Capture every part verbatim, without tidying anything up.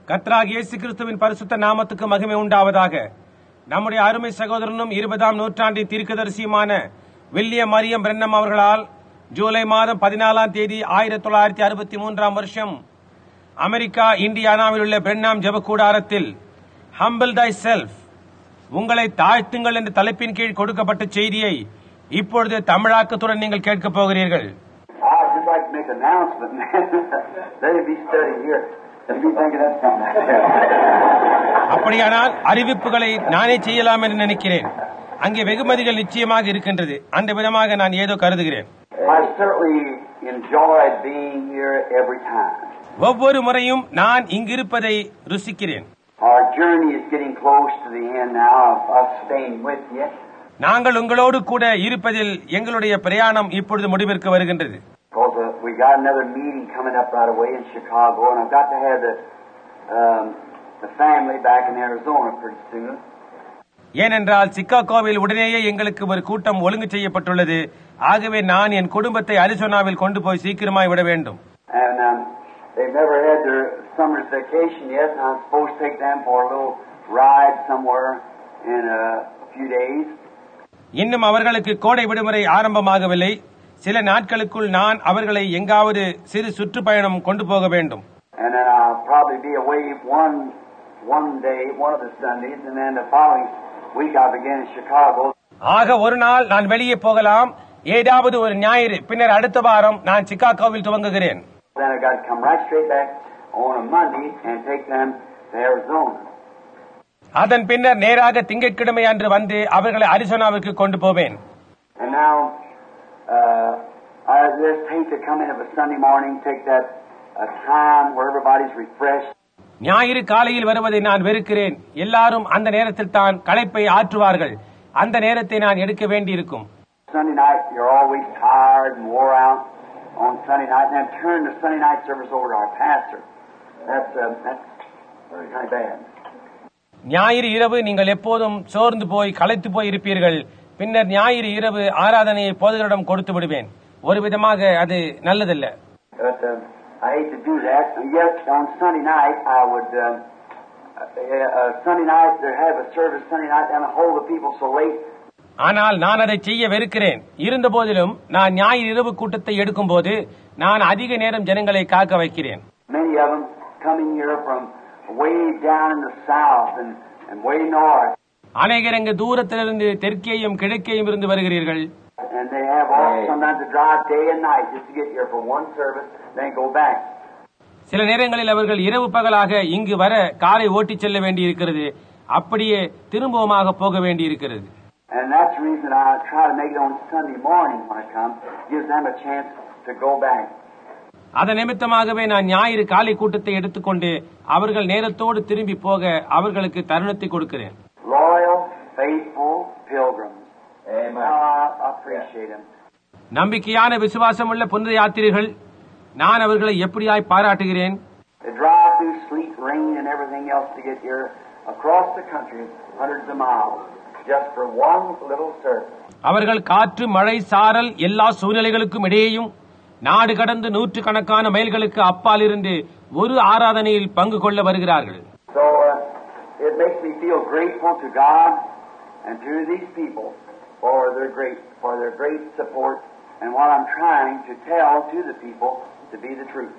கர்த்தராகிய இயேசு கிறிஸ்துவின் பரிசுத்த நாமத்துக்கு மகிமை உண்டாவதாக. நம்முடைய அருமை சகோதரனும் இருபதாம் நூற்றாண்டின் தீர்க்கதரிசியுமான வில்லியம் மரியம் பிரென்னம் அவர்களால் ஜூலை மாதம் பதினாலாம் தேதி ஆயிரத்தி தொள்ளாயிரத்தி அறுபத்தி மூன்றாம் வருஷம் அமெரிக்கா இண்டியானாவில் உள்ள பிரென்னாம் ஜெபக்கூடாரத்தில் ஹம்பிள் தை செல்ஃப், உங்களை தாழ்த்துங்கள் என்ற தலைப்பின் கீழ் கொடுக்கப்பட்ட செய்தியை இப்பொழுது தமிழாக்கத்துடன் நீங்கள் கேட்கப் போகிறீர்கள். அப்படியானால் அறிவிப்புகளை நானே செய்யலாம் என்று நினைக்கிறேன். அங்கே வெகுமதிகள் நிச்சயமாக இருக்கின்றது. அந்த விதமாக நான் ஏதோ கருதுகிறேன். ஒவ்வொரு முறையும் நான் இங்கிருப்பதை ருசிக்கிறேன். நாங்கள் உங்களோடு கூட இருப்பதில் எங்களுடைய பிரயாணம் இப்பொழுது முடிவிற்கு வருகின்றது. Because uh, we got another meeting coming up right away in Chicago, and I've got to have the um, the family back in Arizona pretty soon. ஏனென்றால் சிகாகோவில் உடனேயே எங்களுக்கு ஒரு கூட்டம் ஒழுங்கு செய்யப்பட்டுள்ளது. ஆகவே நான் என் குடும்பத்தை அரிசோனாவில் கொண்டு போய் சீக்கிரமாய் விட வேண்டும். And um, they've never had their summer's vacation yet, and I'm supposed to take them for a little ride somewhere in a few days. இன்னும் அவர்களுக்கு கோடை விடுமுறை ஆரம்பமாகவில்லை. சில நாட்களுக்குள் நான் அவர்களை எங்காவது சிறு சுற்றுப்பயணம் கொண்டு போக வேண்டும். And then I'll probably be away one one day, one of the Sundays, and then the following week I'll begin in Chicago. ஆக ஒரு நாள் நான் வெளியே போகலாம், ஏதாவது ஒரு ஞாயிறு. பின்னர் அடுத்த வாரம் நான் சிகாகோவில் துவங்குகிறேன். Then I got to come right straight back on a Monday and take them to Arizona. அதன் பின்னர் நேராக திங்கட்கிழமை அன்று வந்து அவர்களை அரிசோனாவுக்கு கொண்டு போவேன். And now Uh, I just hate to come in of a Sunday morning, take that uh, time where everybody's refreshed. ஞாயிறு காலையில் வருவதை நான் வெறுக்கிறேன். எல்லாரும் அந்த நேரத்தில் தான் களைப்பை ஆற்றுவார்கள். அந்த நேரத்தை நான் எடுக்க வேண்டியிருக்கும். Sunday night, you're always tired and wore out on Sunday night, and then turn the Sunday night service over to our pastor. That's uh, that's very kind of bad. ஞாயிறு இரவு நீங்கள் எப்போதும் சோர்ந்து போய் களைத்து போய் இருப்பீர்கள். பின்னர் ஞாயிறு இரவு ஆராதனையை போதகரிடம் கொடுத்து விடுவேன். ஒரு விதமாக அது நல்லதல்ல. But uh, I hate to do that. Yes, on Sunday night I would uh, uh, Sunday night they have a service Sunday night and hold the people so late. ஆனால் நான் அதை செய்ய வெறுக்கிறேன். இருந்த போதிலும் நான் ஞாயிறு இரவு கூட்டத்தை எடுக்கும் போது நான் அதிக நேரம் ஜனங்களை காக்க வைக்கிறேன். Many of them coming here from way down in the south and and way north. அநேகர் இங்கு தூரத்திலிருந்து தெற்கேயும் கிழக்கேயும் இருந்து வருகிறீர்கள். And they have all sometimes to drive day and night just to get here for one service, then go back. சில நேரங்களில் அவர்கள் இரவு பகலாக இங்கு வர காரை ஓட்டிச் செல்ல வேண்டியிருக்கிறது. அப்படியே திரும்பவுமாக போக வேண்டியிருக்கிறது. And that's the reason I try to make it on Sunday morning when I come, gives them a chance to go back. அதன் நிமித்தமாகவே நான் ஞாயிறு காலை கூட்டத்தை எடுத்துக்கொண்டு அவர்கள் நேரத்தோடு திரும்பி போக அவர்களுக்கு தருணத்தை கொடுக்கிறேன். Loyal, faithful pilgrims. Amen. I appreciate them. நம்பிக்கையான விசுவாசம் உள்ள புனித யாத்திரைகள், நான் அவர்களை எப்படியாய் பாராட்டுகிறேன். They drive through sleet, rain, and everything else to get here across the country, hundreds of miles, just for one little service. அவர்கள் காற்று, மழை, சாரல் எல்லா சூழ்நிலைகளுக்கும் இடையேயும் நாடு கடந்து நூற்று கணக்கான மைல்களுக்கு அப்பால் இருந்து ஒரு ஆராதனையில் பங்கு கொள்ள வருகிறார்கள். So uh, it makes me feel grateful to God and to these people for their great for their great support and what I'm trying to tell to the people to be the truth.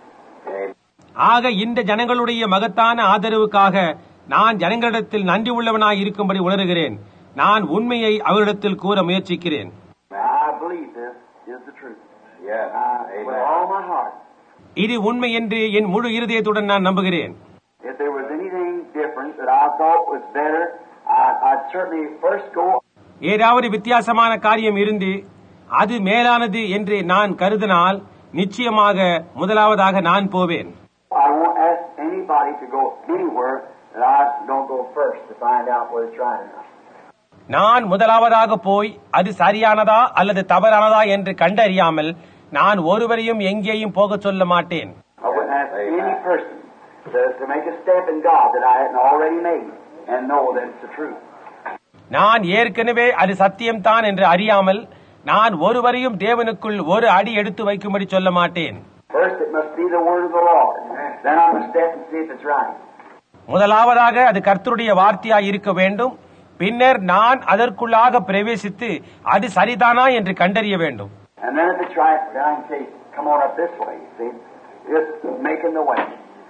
ஆக இந்த ஜனங்களுடைய மகத்தான ஆதரவுக்காக நான் ஜனங்களிடத்தில் நன்றி உள்ளவனாய் இருக்கும்படி உணர்கிறேன். நான் உண்மையை அவரிடத்தில் கூற முயற்சிக்கிறேன். I believe this is the truth. Yeah, I, with all my heart. இது உண்மை என்று என் முழு இருதயத்துடன் நான் நம்புகிறேன். If there was anything different that I thought was better, I'd, I'd certainly first go. ஏதாவது வித்தியாசமான காரியம் இருந்து அது மேலானது என்று நான் கருதினால் நிச்சயமாக முதலாவதாக நான் போவேன். I won't ask anybody to go anywhere that I don't go first to find out whether it's right or not. நான் முதலாவதாக போய் அது சரியானதா அல்லது தவறானதா என்று கண்டறியாமல் நான் ஒருவரையும் எங்கேயும் போக சொல்ல மாட்டேன். I wouldn't ask any person to, to make a step in God that I hadn't already made and know that it's the truth. நான் ஏற்கனவே அது சத்தியம்தான் என்று அறியாமல் நான் ஒருவரையும் தேவனுக்குள் ஒரு அடி எடுத்து வைக்கும்படி சொல்ல மாட்டேன். First it must be the word of the Lord. Then I must step and see if it's right. முதலாவதாக அது கர்த்தருடைய வார்த்தையாய் இருக்க வேண்டும். பின்னர் நான் அதற்குள்ளாக பிரவேசித்து அது சரிதானா என்று கண்டறிய வேண்டும். And then if it's right, then I can say, come on up this way. See, just making the way.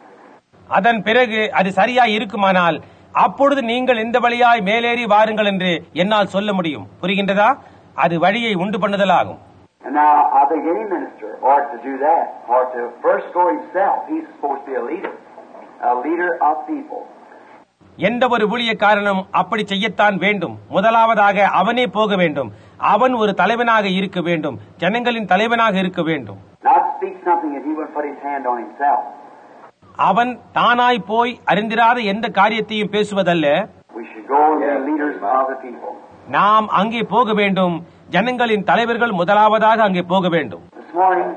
அதன் பிறகு அது சரியாய் இருக்குமானால் அப்பொழுது நீங்கள் இந்த வழியாய் மேலேறி வாருங்கள் என்று என்னால் சொல்ல முடியும். புரிகின்றதா? அது வழியை உண்டு பண்ணுதலாகும். And now I think any minister ought to do that, or to first go himself. He's supposed to be a leader, a leader of people. எந்த ஒரு ஊழியக்காரனும் அப்படி செய்யத்தான் வேண்டும். முதலாவதாக அவனே போக வேண்டும். அவன் ஒரு தலைவனாக இருக்க வேண்டும். ஜனங்களின் தலைவனாக இருக்க வேண்டும். Not speak something that he would put his hand on himself. அவன் தானாய் போய் அறிந்திராத எந்த காரியத்தையும் பேசுவதல்ல. We should go and be leaders of the people. நாம் அங்கே போக வேண்டும். ஜனங்களின் தலைவர்கள் முதலாவதாக அங்கே போக வேண்டும். This morning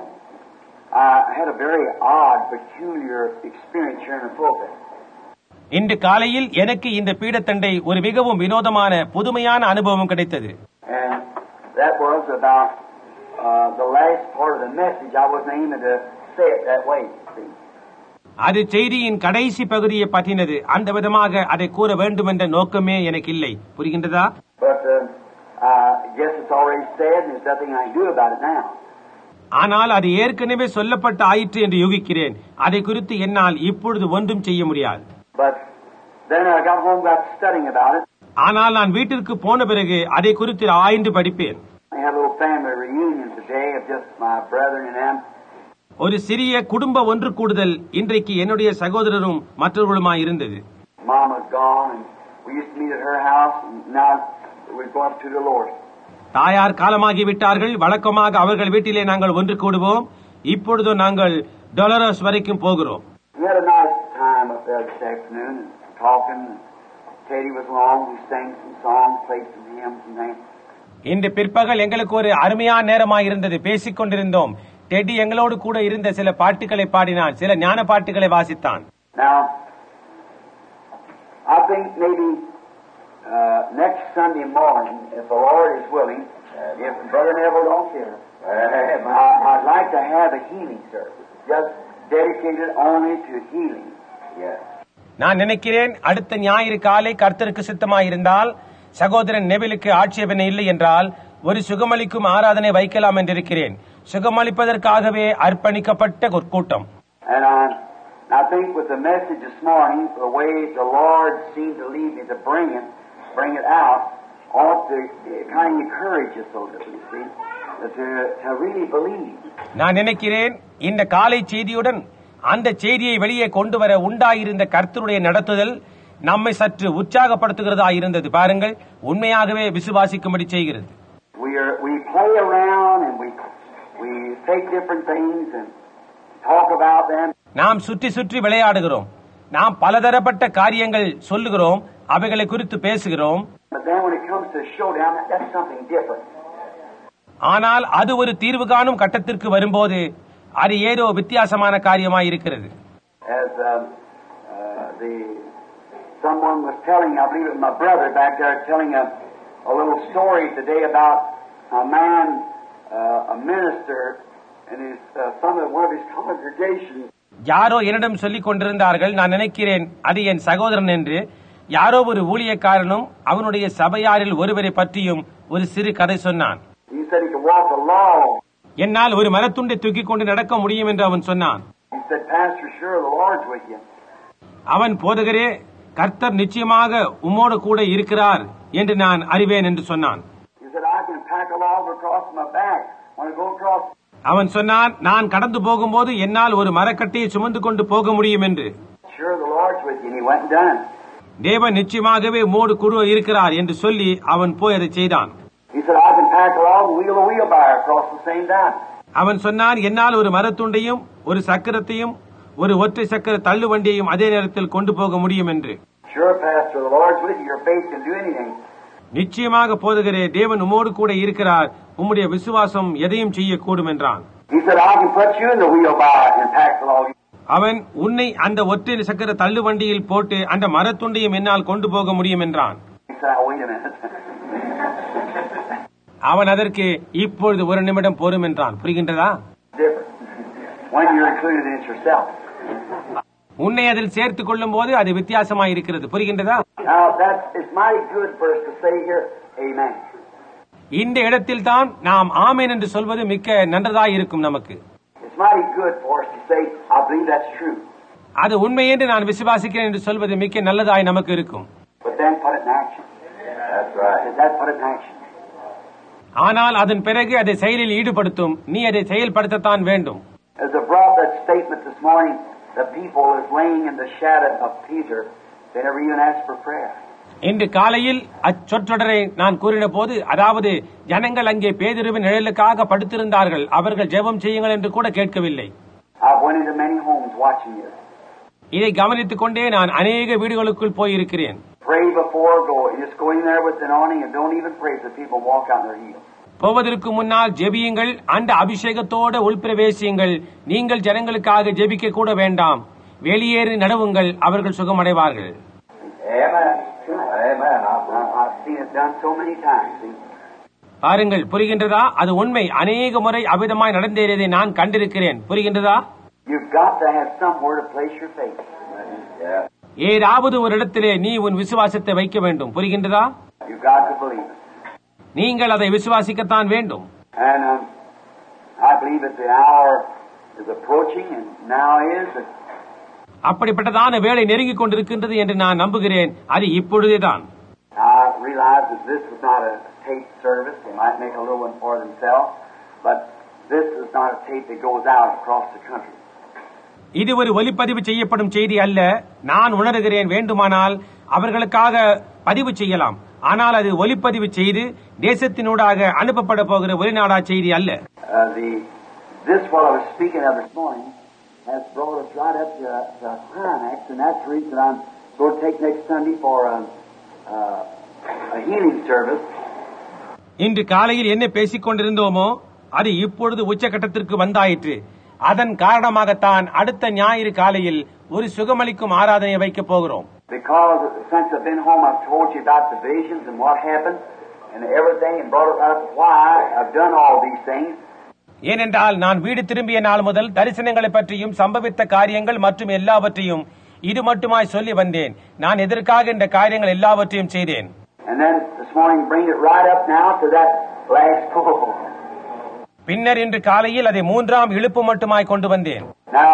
I had a very odd, peculiar experience here in the pulpit. இன்று காலையில் எனக்கு இந்த பீடத்தண்டை ஒரு மிகவும் வினோதமான புதுமையான அனுபவம் கிடைத்தது. And that was about uh, the last part of the message. I wasn't aiming to say it that way. See? அது செய்தியின் கடைசி பகுதியை பற்றினது. அந்த விதமாக அதை கூற வேண்டும் என்ற நோக்கமே எனக்கு இல்லை. புரிகின்றதா? But uh, I guess it's already said, and there's nothing I can do about it now. ஆனால் அது ஏற்கனவே சொல்லப்பட்ட ஆயிற்று என்று யூகிக்கிறேன். அதை குறித்து என்னால் இப்பொழுது ஒன்றும் செய்ய முடியாது. But then I got home, got studying about it. ஆனால் நான் வீட்டிற்கு போன பிறகு அதை குறித்து ஆய்ந்து படிப்பேன். I had a little family reunion today of just my brethren and them. ஒரு சிறிய குடும்ப ஒன்று கூடுதல் இன்றைக்கு என்னுடைய சகோதரரும் மற்றவர்களுமாய் இருந்தது. Mama's gone, and we used to meet at her house, and now we're going to the Lord. தாயார் காலமாகி விட்டார்கள். வழக்கமாக அவர்கள் வீட்டிலே நாங்கள் ஒன்று கூடுவோம். இப்பொழுது நாங்கள் டொலரஸ் வரைக்கும் போகிறோம். We had a nice time up there this afternoon, talking. Teddy was along. We sang some songs, played some hymns and things. இன்று பிற்பகல் எங்களுக்கு ஒரு அருமையான நேரமாய் இருந்தது. பேசிக் கொண்டிருந்தோம். டெடி எங்களோடு கூட இருந்த சில பாட்டுகளை பாடினான். சில ஞான பாட்டுகளை வாசித்தான். Now, I think maybe uh, next Sunday morning, if the Lord is willing, if Brother Neville don't care, I, I'd like to have a healing service, just dedicated only to healing. Yes. நான் நினைக்கிறேன் அடுத்த ஞாயிறு காலை கர்த்தருக்கு சித்தமாயிருந்தால், சகோதரன் நெவிலுக்கு ஆட்சேபனை இல்லை என்றால், ஒரு சுகமளிக்கும் ஆராதனை வைக்கலாம் என்றிருக்கிறேன். சுகமளிப்பதற்காகவே அர்ப்பணிக்கப்பட்ட ஒரு கூட்டம். And I, I think with the message this morning, the way the Lord seemed to lead me to bring it, bring it out, ought to kind of encourage us a little, you see, to, to really believe. நான் நினைக்கிறேன் இந்த காலை செய்தியுடன் அந்த செய்தியை வெளியே கொண்டு வர உண்டாயிருந்த கர்த்தருடைய நடத்துதல் நம்மை சற்று உற்சாகப்படுத்துகிறதா இருந்தது. பாருங்கள், உண்மையாகவே விசுவாசிக்கும்படி செய்கிறது. We are we play around and we we take different things and talk about them. நாம் சுற்றி சுற்றி விளையாடுகிறோம். நாம் பலதரப்பட்ட காரியங்கள் சொல்லுகிறோம், அவைகளை குறித்து பேசுகிறோம். But then when it comes to showdown, that's something different. ஆனால் அது ஒரு தீர்வு காணும் கட்டத்திற்கு வரும்போது அது ஏதோ வித்தியாசமான காரியமாய் இருக்கிறது. As um, uh, the someone was telling, I believe it was my brother back there, telling a, a little story today about a man, uh, a minister, and his uh, some of one of his congregations. யாரோ என்னிடம் சொல்லிக் கொண்டிருந்தார்கள். நான் நினைக்கிறேன் அது என் சகோதரன் என்று. யாரோ ஒரு ஊழியக்காரனும் அவனுடைய சபையாரில் ஒருவரை பற்றியும் ஒரு சிறு கதை சொன்னான். He said he could walk along. என்னால் ஒரு மரத்துண்டை தூக்கிக் கொண்டு நடக்க முடியும் என்று அவன் சொன்னான். He said, Pastor, sure the Lord's with you. அவன், போதகரே, கர்த்தர் நிச்சயமாக உம்மோடு கூட இருக்கிறார் என்று நான் அறிவேன் என்று சொன்னான். He said, I can pack a log across my back when I go across. அவன் சொன்னான், நான் கடந்து போகும்போது என்னால் ஒரு மரக்கட்டையை சுமந்து கொண்டு போக முடியும் என்று. Sure the Lord's with you. And he went and done. தேவன் நிச்சயமாகவே உம்மோடு கூட இருக்கிறார் என்று சொல்லி அவன் போய் அதை செய்தான். He said, I can pack a log and wheel a wheelbarrow across the same time. அவன் சொன்னான், என்னால் ஒரு மரத்துண்டையும் ஒரு சக்கரத்தையும் ஒரு ஒற்றை சக்கர தள்ளு வண்டியையும் அதே நேரத்தில் கொண்டு போக முடியும் என்று. Sure, Pastor, the Lord's with you. Your faith can do anything. நிச்சயமாக போதகரே, தேவன் உம்மோடு கூட இருக்கிறார், உம்முடைய விசுவாசம் எதையும் செய்யக்கூடும் என்றான். He said, I can put you in the wheelbarrow and pack the log. அவன், உன்னை அந்த ஒற்றை சக்கர தள்ளு வண்டியில் போட்டு அந்த மரத்துண்டையும் என்னால் கொண்டு போக முடியும் என்றான். He said, oh, wait a minute. அவன் அதற்கு, இப்பொழுது ஒரு நிமிடம் போரும் என்றான். புரிகின்றதா? Different. When you're included in it yourself. உன்னை அதில் சேர்த்துக் கொள்ளும் போது அது வித்தியாசமாய் இருக்கிறது. புரிகின்றதா? Now that's it's mighty good for us to say here, Amen. இந்த இடத்தில் தான் நாம் ஆமென் என்று சொல்வது மிக்க நன்றதாய் இருக்கும். நமக்கு It's mighty good for us to say, I believe that's true. அது உண்மை என்று நான் விசுவாசிக்கிறேன் என்று சொல்வது மிக்க நல்லதாய் நமக்கு இருக்கும். But then put it in action. That's right. Is that put it in action? ஆனால் அதன் பிறகு அதை செயலில் ஈடுபடுத்தும். நீ அதை செயல்படுத்தத்தான் வேண்டும். As I brought that statement this morning, the people is laying in the shadow of Peter. They never even asked for prayer. இன்று காலையில் அச்சொற்றொடரை நான் கூறின போது, அதாவது ஜனங்கள் அங்கே பேதுருவின் நிழலுக்காக படுத்திருந்தார்கள், அவர்கள் ஜெபம் செய்யுங்கள் என்று கூட கேட்கவில்லை. I went into many homes watching this. இதை கவனித்துக் கொண்டே நான் அநேக வீடுகளுக்குள் போயிருக்கிறேன். Pray before go. You just go in there with an awning and don't even pray so people walk out in their heels. போவதற்கு முன்னால் ஜெபியுங்கள், அந்த அபிஷேகத்தோடு உள்பிரவேசியுங்கள். நீங்கள் ஜனங்களுக்காக ஜெபிக்க கூட வேண்டாம், வெளியேறி நடவுங்கள், அவர்கள் சுகமடைவார்கள். Amen. Amen. I've seen it done so many times. பாருங்கள், புரிகின்றதா? அது உண்மை. அநேக முறை அவிதமாய் நடந்தேறியதை நான் கண்டிருக்கிறேன். புரிகின்றதா? You've got to have somewhere to place your faith. Yeah. ஏதாவது ஒரு இடத்திலே நீ உன் விசுவாசத்தை வைக்க வேண்டும். புரிகின்றதா? You've got to believe it. நீங்கள் அதை விசுவாசிக்கத்தான் வேண்டும். And um, I believe that the hour is approaching and now is. அப்படிப்பட்டதான வேலை நெருங்கிக் கொண்டிருக்கின்றது என்று நான் நம்புகிறேன். அது இப்பொழுதேதான். I realize that this is not a tape service. They might make a little one for themselves, but this is not a tape that goes out across the country. இது ஒரு ஒலிப்பதிவு செய்யப்படும் செய்தி அல்ல. நான் உணர்கிறேன், வேண்டுமானால் அவர்களுக்காக பதிவு செய்யலாம். ஆனால் அது ஒலிப்பதிவு செய்து தேசத்தினூடாக அனுப்பப்பட போகிற வெளிநாடா செய்தி அல்ல. Uh, the this what I was speaking of this morning has brought us right up to the climax, and that's the reason I'm going to take next Sunday for a, uh, a healing service. இன்று காலையில் என்ன பேசிக் கொண்டிருந்தோமோ அது இப்பொழுது உச்சகட்டத்திற்கு வந்தாயிற்று. அதன் காரணமாகத்தான் அடுத்த ஞாயிறு காலையில் ஒரு சுகமளிக்கும் ஆராதனை வைக்கப் போகிறோம். Because since I've been home, I've told you about the visions and what happened and everything, and brought it up why I've done all these things. ஏனென்றால் நான் வீடு திரும்பிய நாள் முதல் தரிசனங்களை பற்றியும் சம்பவித்த காரியங்கள் மற்றும் எல்லாவற்றையும் இது மட்டுமாய் சொல்லி வந்தேன். நான் எதற்காக இந்த காரியங்கள் எல்லாவற்றையும் செய்தேன். And then this morning, bring it right up now to that last pull. பின்னர் இன்று காலையில் அதை மூன்றாம் இழுப்பு மட்டுமாய் கொண்டு வந்தேன். Now,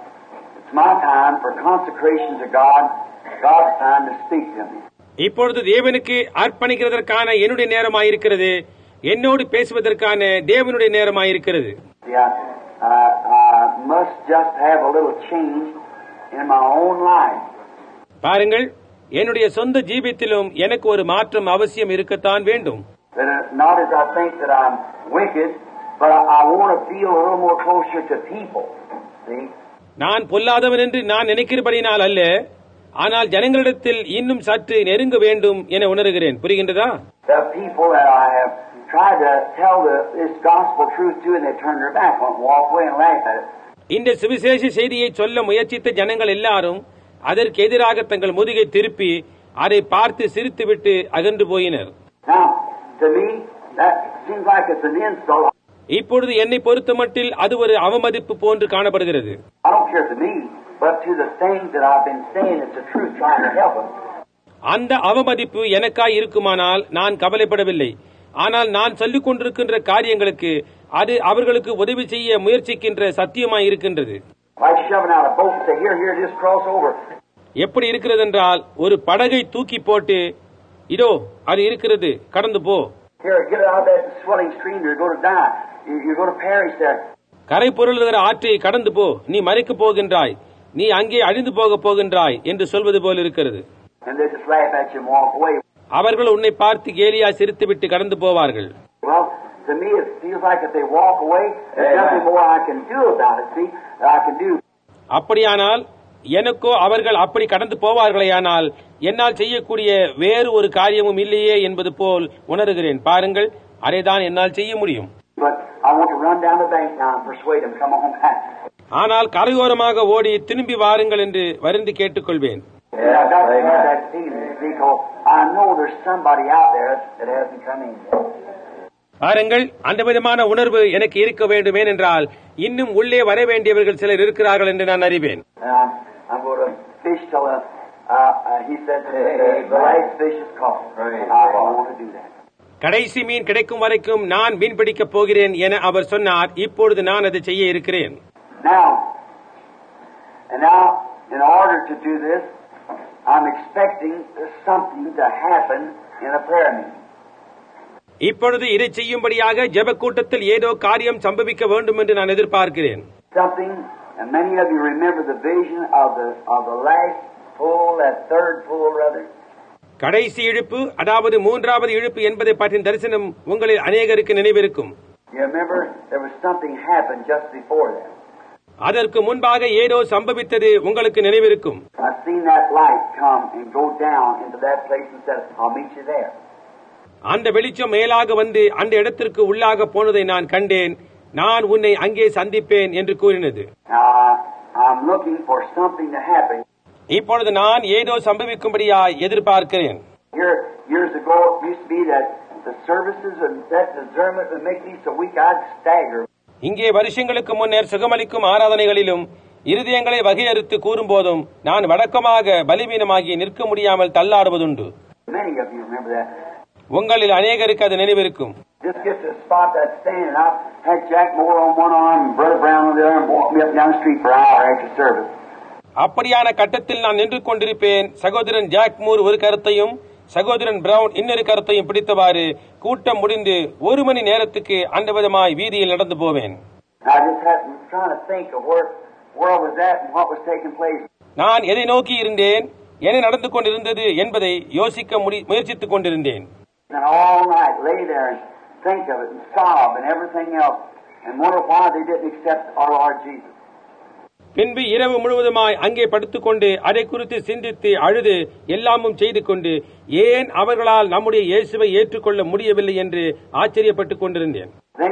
it's my time for consecration to God. God's time to speak to me. இப்பொழுது தேவனுக்கு அர்ப்பணிக்கிறதற்கான என்னுடைய நேரமாயிருக்கிறது, என்னோடு பேசுவதற்கான தேவனுடைய நேரமாயிருக்கிறது. Yeah, I, I must just have a little change in my own life. பாருங்கள், என்னுடைய சொந்த ஜீவியத்திலும் எனக்கு ஒரு மாற்றம் அவசியம் இருக்கத்தான் வேண்டும். That uh, not as I think that I'm wicked, but I, I want to feel a little more closer to people. See? நான் பொல்லாதவன் என்று நான் நினைக்கிறபடினால் அல்ல, ஆனால் ஜனங்களிடத்தில் இன்னும் சற்று நெருங்க வேண்டும் என உணர்கிறேன். புரிகின்றதா? The people that I have tried to tell the, this gospel truth to, and they turn their back on, walk away and laugh at it. இந்த சுவிசேஷ செய்தியை சொல்ல முயற்சித்த ஜனங்கள் எல்லாரும் அதற்கு எதிராக தங்கள் முதுகை திருப்பி அதை பார்த்து சிரித்துவிட்டு அகன்று போயினர். Now, to me, that seems like it's an insult. இப்பொழுது என்னை பொறுத்தமட்டில் அது ஒரு அவமதிப்பு போன்று காணப்படுகிறது. I don't care to me, but to the things that I've been saying, it's the truth, trying to help them. அந்த அவமதிப்பு எனக்காய் இருக்குமானால் நான் கவலைப்படவில்லை. ஆனால் நான் சொல்லிக் கொண்டிருக்கின்ற காரியங்களுக்கு அது அவர்களுக்கு உதவி செய்ய முயற்சிக்கின்ற சத்தியமாய் இருக்கின்றது. Like shoving out a boat and say, here, here, just cross over. எப்படி இருக்கிறது என்றால், ஒரு படகை தூக்கி போட்டு இதோ அது இருக்கிறது, கடந்து போ. Here, get out of that swelling stream, you're going to die. You're going to perish there. கரை பொருளுகிற ஆற்றை கடந்து போ, நீ மறிக்கப் போகின்றாய், நீ அங்கே அழிந்து போக போகின்றாய் என்று சொல்வது போல் இருக்கிறது. And they just laugh at you and walk away. அவர்கள் உன்னை பார்த்து கேலியா சிரித்துவிட்டு கடந்து போவார்கள். Well, to me it feels like if they walk away, there's nothing more I can do about it, see, that I can do. அப்படியானால் எனக்கோ அவர்கள் அப்படி கடந்து போவார்களேயானால் என்னால் செய்யக்கூடிய வேறு ஒரு காரியமும் இல்லையே என்பது போல் உணர்கிறேன். பாருங்கள், அதைதான் என்னால் செய்ய முடியும். But I want to run down the bank now and persuade them to come on back. ஆனால் கரையோரமாக ஓடி திரும்பி வாருங்கள் என்று வருந்தி கேட்டுக்கொள்வேன். Yeah, I've got to have that feeling, because I know there's somebody out there that hasn't come in yet. பாருங்கள், அந்த விதமான உணர்வு எனக்கு இருக்க வேண்டும். ஏனென்றால் இன்னும் உள்ளே வர வேண்டியவர்கள் சிலர் இருக்கிறார்கள் என்று நான் அறிவேன். Uh, I'm going to fish till uh, uh, he said the, the last fish is caught. I don't want to do that. கடைசி மீன் கிடைக்கும் வரைக்கும் நான் மீன் பிடிக்கப் போகிறேன் என அவர் சொன்னார். இப்பொழுது நான் அதை செய்ய இருக்கிறேன். Now, and now, in order to do this, I'm expecting something to happen in a prayer meeting. இப்பொழுது இதை செய்யும்படியாக ஜெப கூட்டத்தில் ஏதோ காரியம் சம்பவிக்க வேண்டும் என்று நான் எதிர்பார்க்கிறேன். Something, and many of you remember the vision of the of the last pull, that third pull, rather. கடைசி இழுப்பு, அதாவது மூன்றாவது இழுப்பு என்பதை பற்றிய தரிசனம் உங்களில் அநேகருக்கு நினைவிருக்கும். You remember there was something happened just before that. அதற்கு முன்பாக ஏதோ சம்பவித்தது உங்களுக்கு நினைவிருக்கும். I've seen that light come and go down into that place and said, I'll meet you there. அந்த வெளிச்சம் மேலாக வந்து அந்த இடத்திற்கு உள்ளாக போனதை நான் கண்டேன். நான் உன்னை அங்கே சந்திப்பேன் என்று கூறினது. Now, I'm looking for something to happen. இப்பொழுது நான் ஏதோ சம்பவிக்கும்படியாய் எதிர்பார்க்கிறேன். Here, years ago, it used to be that the services and that discernment would make me so weak I'd stagger. இங்கே வருஷங்களுக்கு முன்னர் சுகமளிக்கும் ஆராதனைகளிலும் இருதயங்களை வகையறுத்து கூறும்போதும் நான் வழக்கமாக பலவீனமாகி நிற்க முடியாமல் தள்ளாடுவதுண்டு. Many of you remember that. உங்களில் அநேகருக்கு அது நினைவிருக்கும். Just get to a spot that's standing up, had Jack Moore on one arm and Brother Brown on the other, and walk me up down the street for an hour after service. அப்படியான கட்டத்தில் நான் நின்று கொண்டிருப்பேன். சகோதரன் jack Moore ஒரு கருத்தையும் சகோதரன் brown இன்னொரு கருத்தையும் பிடித்தவாறு கூட்டம் முடிந்து ஒரு மணி நேரத்துக்கு அந்த விதமாய் வீதியில் நடந்து போவேன். நான் எதை நோக்கி இருந்தேன், என்ன நடந்து கொண்டிருந்தது என்பதை யோசிக்க முயற்சித்துக் கொண்டிருந்தேன். பின்பு இரவு முழுவதுமாய் அங்கே படுத்துக்கொண்டு அதை குறித்து சிந்தித்து அழுது எல்லாமும் செய்து கொண்டு ஏன் அவர்களால் நம்முடைய இயேசுவை ஏற்றுக்கொள்ள முடியவில்லை என்று ஆச்சரியப்பட்டுக் கொண்டிருந்தேன்.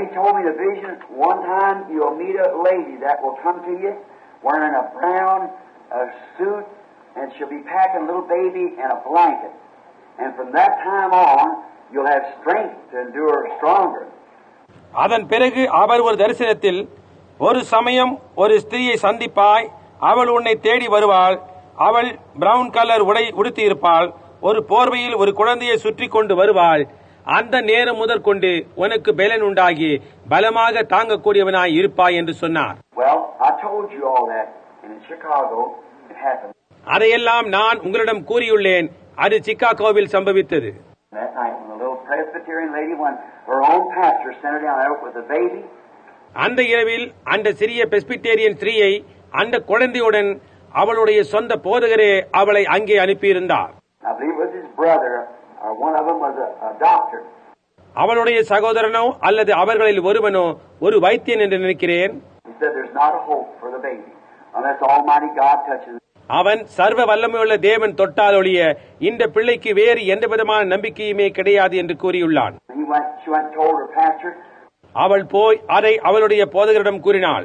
அதன் பிறகு அவர் ஒரு தரிசனத்தில் ஒரு சமயம் ஒரு ஸ்திரீயை சந்திப்பாய், அவள் உன்னை தேடி வருவாள், அவள் பிரவுன் கலர் உடை உடுத்தி இருப்பாள், ஒரு போர்வையில் ஒரு குழந்தையை சுற்றி கொண்டு வருவாள், அந்த நேரம் முதற்கொண்டு உனக்கு பலன் உண்டாகி பலமாக தாங்கக்கூடியவனாய் இருப்பாய் என்று சொன்னார். அதையெல்லாம் நான் உங்களிடம் கூறியுள்ளேன். அது சிகாகோவில் சம்பவித்தது. அந்த இரவில் அந்த சிறிய பெஸ்பிட்டேரியன் ஸ்திரீயை அந்த குழந்தையுடன் அவளுடைய சொந்த போதகரே அவளை அங்கே அனுப்பியிருந்தார். அவளுடைய சகோதரனோ அல்லது அவர்களில் ஒருவனோ ஒரு வைத்தியன் என்று நினைக்கிறேன். அவன் சர்வ வல்லமையுள்ள தேவன் தொட்டால் ஒழிய இந்த பிள்ளைக்கு வேறு எந்த விதமான நம்பிக்கையுமே கிடையாது என்று கூறியுள்ளான். அவள் போய் அதை அவளுடைய போதகரிடம் கூறினாள்.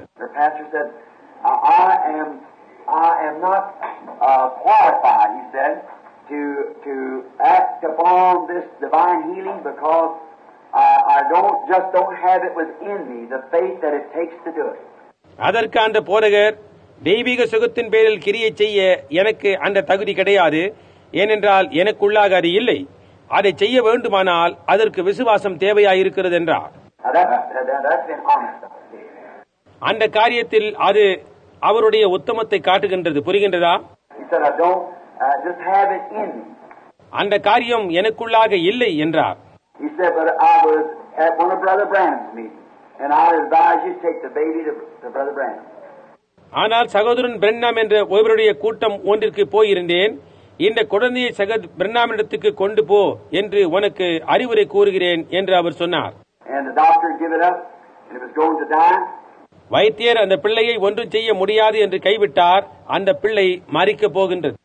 அதற்கு அந்த போதகர், தெய்வீக சுகத்தின் பேரில் கிரியை செய்ய எனக்கு அந்த தகுதி கிடையாது, ஏனென்றால் எனக்குள்ளாக அது இல்லை, அதை செய்ய வேண்டுமானால் அதற்கு விசுவாசம் தேவையாயிருக்கிறது என்றார். அந்த காரியத்தில் அது அவருடைய உத்தமத்தை காட்டுகின்றது. புரிகின்றதா? அந்த காரியம் எனக்குள்ளாக இல்லை என்றார். ஆனால் சகோதரன் பிரண்ணாம் என்ற ஒருவருடைய கூட்டம் ஒன்றிற்கு போயிருந்தேன். இந்த குழந்தையை சக பிரண்ணாமிடத்துக்கு கொண்டு போ என்று உனக்கு அறிவுரை கூறுகிறேன் என்று அவர் சொன்னார். வைத்தியர் அந்த பிள்ளையை ஒன்றும் செய்ய முடியாது என்று கைவிட்டார். அந்த பிள்ளை மரிக்க போகின்றது.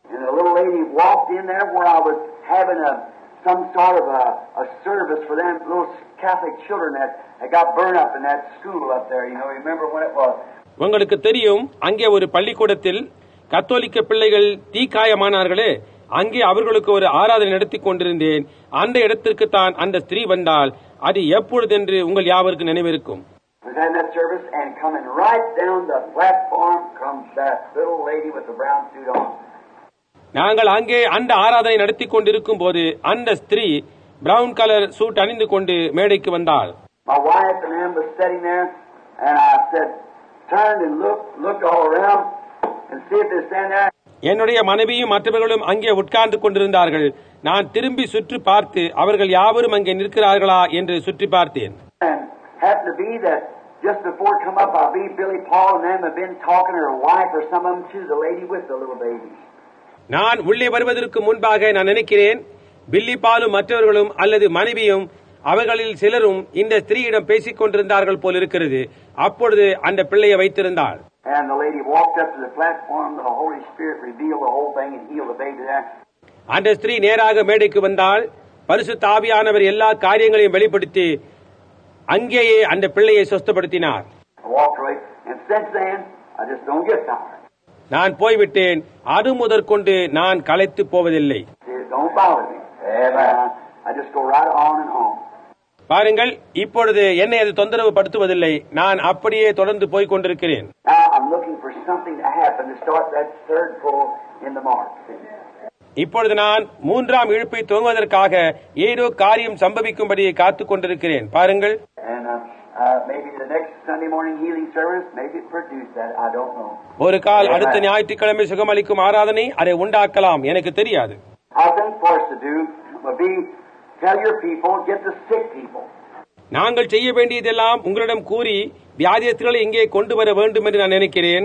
உங்களுக்கு தெரியும், அங்கே ஒரு பள்ளிக்கூடத்தில் கத்தோலிக்க பிள்ளைகள் தீக்காயமானார்களே, அங்கே அவர்களுக்கு ஒரு ஆராதனை நடத்தி கொண்டிருந்தேன். அந்த இடத்திற்கு தான் அந்த ஸ்திரீ வந்தால் அது எப்பொழுதென்று உங்கள் யாவருக்கு நினைவிருக்கும். was in that service, and coming right down the platform comes that little lady with the brown suit on. நாங்கள் அங்கே அந்த ஆராதனை நடத்தி கொண்டிருக்கும் போது அந்த ஸ்திரீ பிரவுன் கலர் சூட் அணிந்து கொண்டு மேடைக்கு வந்தாள். My wife and him was sitting there, and I said, turned and looked, looked all around, and see if they're standing there. என்னுடைய மனைவியும் மற்றவர்களும் அங்கே உட்கார்ந்து கொண்டிருந்தார்கள். நான் திரும்பி சுற்றி பார்த்து அவர்கள் யாவரும் அங்கே நிற்கிறார்களா என்று சுற்றி பார்த்தேன். And happened to be that just before it come up, I believe Billy Paul and them have been talking to her wife or some of them to the lady with the little baby. நான் உள்ளே வருவதற்கு முன்பாக நான் நினைக்கிறேன் பில்லி பாலும் மற்றவர்களும் அல்லது மனைவியும் அவர்களில் சிலரும் இந்த ஸ்திரீயிடம் பேசிக் கொண்டிருந்தார்கள் போல் இருக்கிறது. அப்பொழுது அந்த பிள்ளையை வைத்திருந்தாள். And the lady walked up to the platform, the Holy Spirit revealed the whole thing and healed the baby there. அந்த ஸ்திரீ நேராக மேடைக்கு வந்தால் பரிசுத்த ஆவியானவர் எல்லா காரியங்களையும் வெளிப்படுத்தி அங்கேயே அந்த பிள்ளையை சுஸ்தப்படுத்தினார். நான் போய்விட்டேன். அது முதற்கொண்டு நான் களைத்து போவதில்லை. பாருங்கள், இப்பொழுது என்னை அது தொந்தரவு படுத்துவதில்லை. நான் அப்படியே தொடர்ந்து போய் கொண்டிருக்கிறேன். இப்பொழுது நான் மூன்றாம் இழுப்பை துவங்குவதற்காக ஏதோ காரியம் சம்பவிக்கும்படி காத்துக் கொண்டிருக்கிறேன். பாருங்கள், ஒரு கால் அடுத்த ஞாயிற்றுக்கிழமை சுகமளிக்கும் ஆராதனை அதை உண்டாக்கலாம், எனக்கு தெரியாது. நாங்கள் செய்ய வேண்டியதெல்லாம் உங்களிடம் கூறி வியாதியஸ்தர்களை இங்கே கொண்டு வர வேண்டும் என்று நான் நினைக்கிறேன்.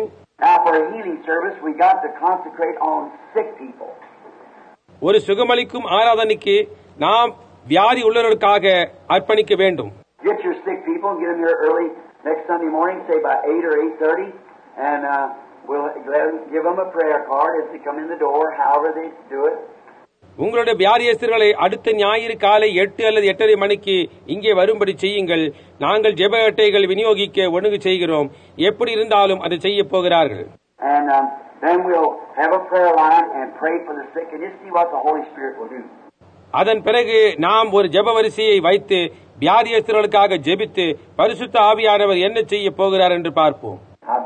ஒரு சுகமளிக்கும் ஆராதனைக்கு நாம் வியாதி உள்ளவர்களுக்காக அர்ப்பணிக்க வேண்டும். Get your sick people and get them here early next Sunday morning, say by eight or eight thirty, and uh, we'll give them a prayer card as they come in the door, however they do it. உங்களுடைய வியாதியஸ்தர்களை அடுத்த ஞாயிறு காலை எட்டு அல்லது எட்டரை மணிக்கு இங்கே வரும்படி செய்யுங்கள். நாங்கள் ஜெப அட்டைகள் விநியோகிக்க ஒழுங்கு செய்கிறோம். எப்படி இருந்தாலும் அதை செய்ய போகிறார்கள். And um, then we'll have a prayer line and pray for the sick, and just see what the Holy Spirit will do. அதன் பிறகு நாம் ஒரு ஜெப வரிசையை வைத்து வியாதியஸ்தர்களுக்காக ஜெபித்து பரிசுத்த ஆவியானவர் என்ன செய்ய போகிறார் என்று பார்ப்போம்.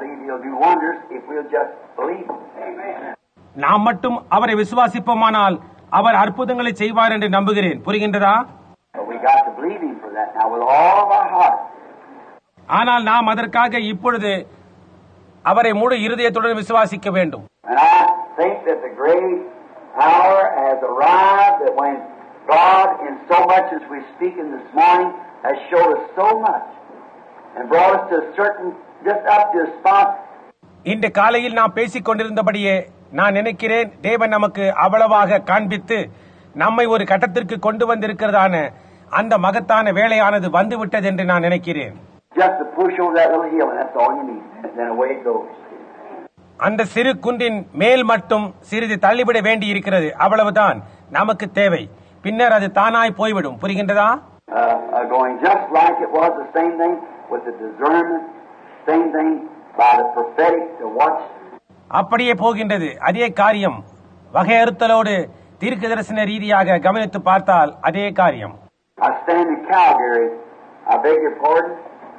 நாம் மட்டும் அவரை விசுவாசிப்போமானால் அவர் அற்புதங்களை செய்வார் என்று நம்புகிறேன். புரிகின்றதா? ஆனால் நாம் அதற்காக இப்பொழுது அவரை முழு இருதயத்துடன் விசுவாசிக்க வேண்டும். God, in so much as we're speaking this morning, has showed us so much and brought us to a certain, just up to a spot. இந்த காலையில் நாம் பேசிக் கொண்டிருந்தபடியே நான் நினைக்கிறேன் தேவன் நமக்கு அவ்வளவாக காண்பித்து நம்மை ஒரு கட்டத்திற்கு கொண்டு வந்திருக்கிறதான அந்த மகத்தான வேலையானது வந்துவிட்டது என்று நான் நினைக்கிறேன். Just to push over that little hill, and that's all you need. And then away it goes. அந்த சிறு குன்றின் மேல் மட்டும் சிறிது தள்ளிவிட வேண்டி இருக்கிறது. அவ்வளவுதான் நமக்கு தேவை. பின்னர் அது தானாய் போய்விடும். புரிகின்றதா? Going just like it was, the same thing with the discernment, same thing by the prophetic to watch. அப்படியே போகின்றது. அதே காரியம் வகையறுத்தலோடு தீர்க்க தரிசன ரீதியாக கவனித்து பார்த்தால் அதே காரியம். I stand in Calgary. I beg your pardon.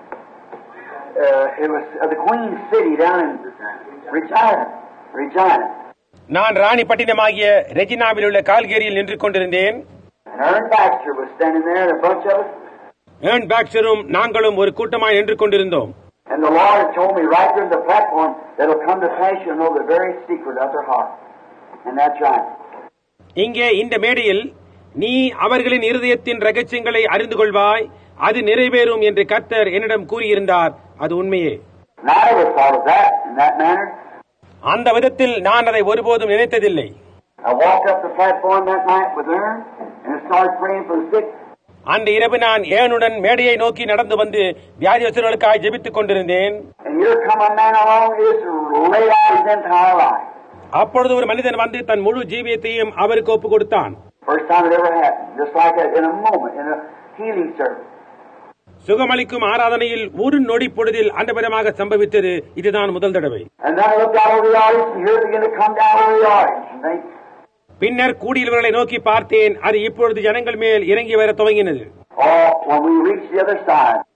Uh, it was uh, the Queen City down in Regina. Regina. நான் ராணிப்பட்டினமாகிய ரெஜினாவில் உள்ள கால்கேரியில் நின்று கொண்டிருந்தேன். Ern Baxter was standing there, and a bunch of us. Ern Baxterum நாங்களும் ஒரு கூட்டமாய் நின்று கொண்டிருந்தோம். And the Lord told me right there on the platform that'll come to pass, you'll know the very secret of their heart. And that's right. இங்கே இந்த மேடையில் நீ அவர்களின் இருதயத்தின் ரகசியங்களை அறிந்து கொள்வாய், அது நிறைவேறும் என்று கர்த்தர் என்னிடம் கூறியிருந்தார். அது உண்மையே. I never thought of that in that manner. அந்த விதத்தில் நான் அதை ஒருபோதும் நினைத்ததில்லை. I walked up the platform that night with Ern and started praying for the sick. அந்த இரவு நான் ஏனுடன் மேடையை நோக்கி நடந்து வந்து வியாதியஸ்தர்களுக்காக ஜெபித்துக் கொண்டிருந்தேன். And here come a man along is laid out his entire life. அப்பொழுது ஒரு மனிதன் வந்து தன் முழு ஜீவியத்தையும் அவருக்கு ஒப்பு கொடுத்தான். First time it ever happened, just like that in a moment in a healing service. சுகமளிக்கும் ஆராதனையில் ஒரு நொடி பொழுதில் அந்த விதமாக சம்பவித்தது. இதுதான் முதல் தடவை. And then I looked out over the audience and here it began to come down over the audience. பின்னர் கூடியவர்களை நோக்கி பார்த்தேன். அது இப்பொழுது ஜனங்கள் மேல் இறங்கி வர துவங்கினது. Oh, when we reached the other side,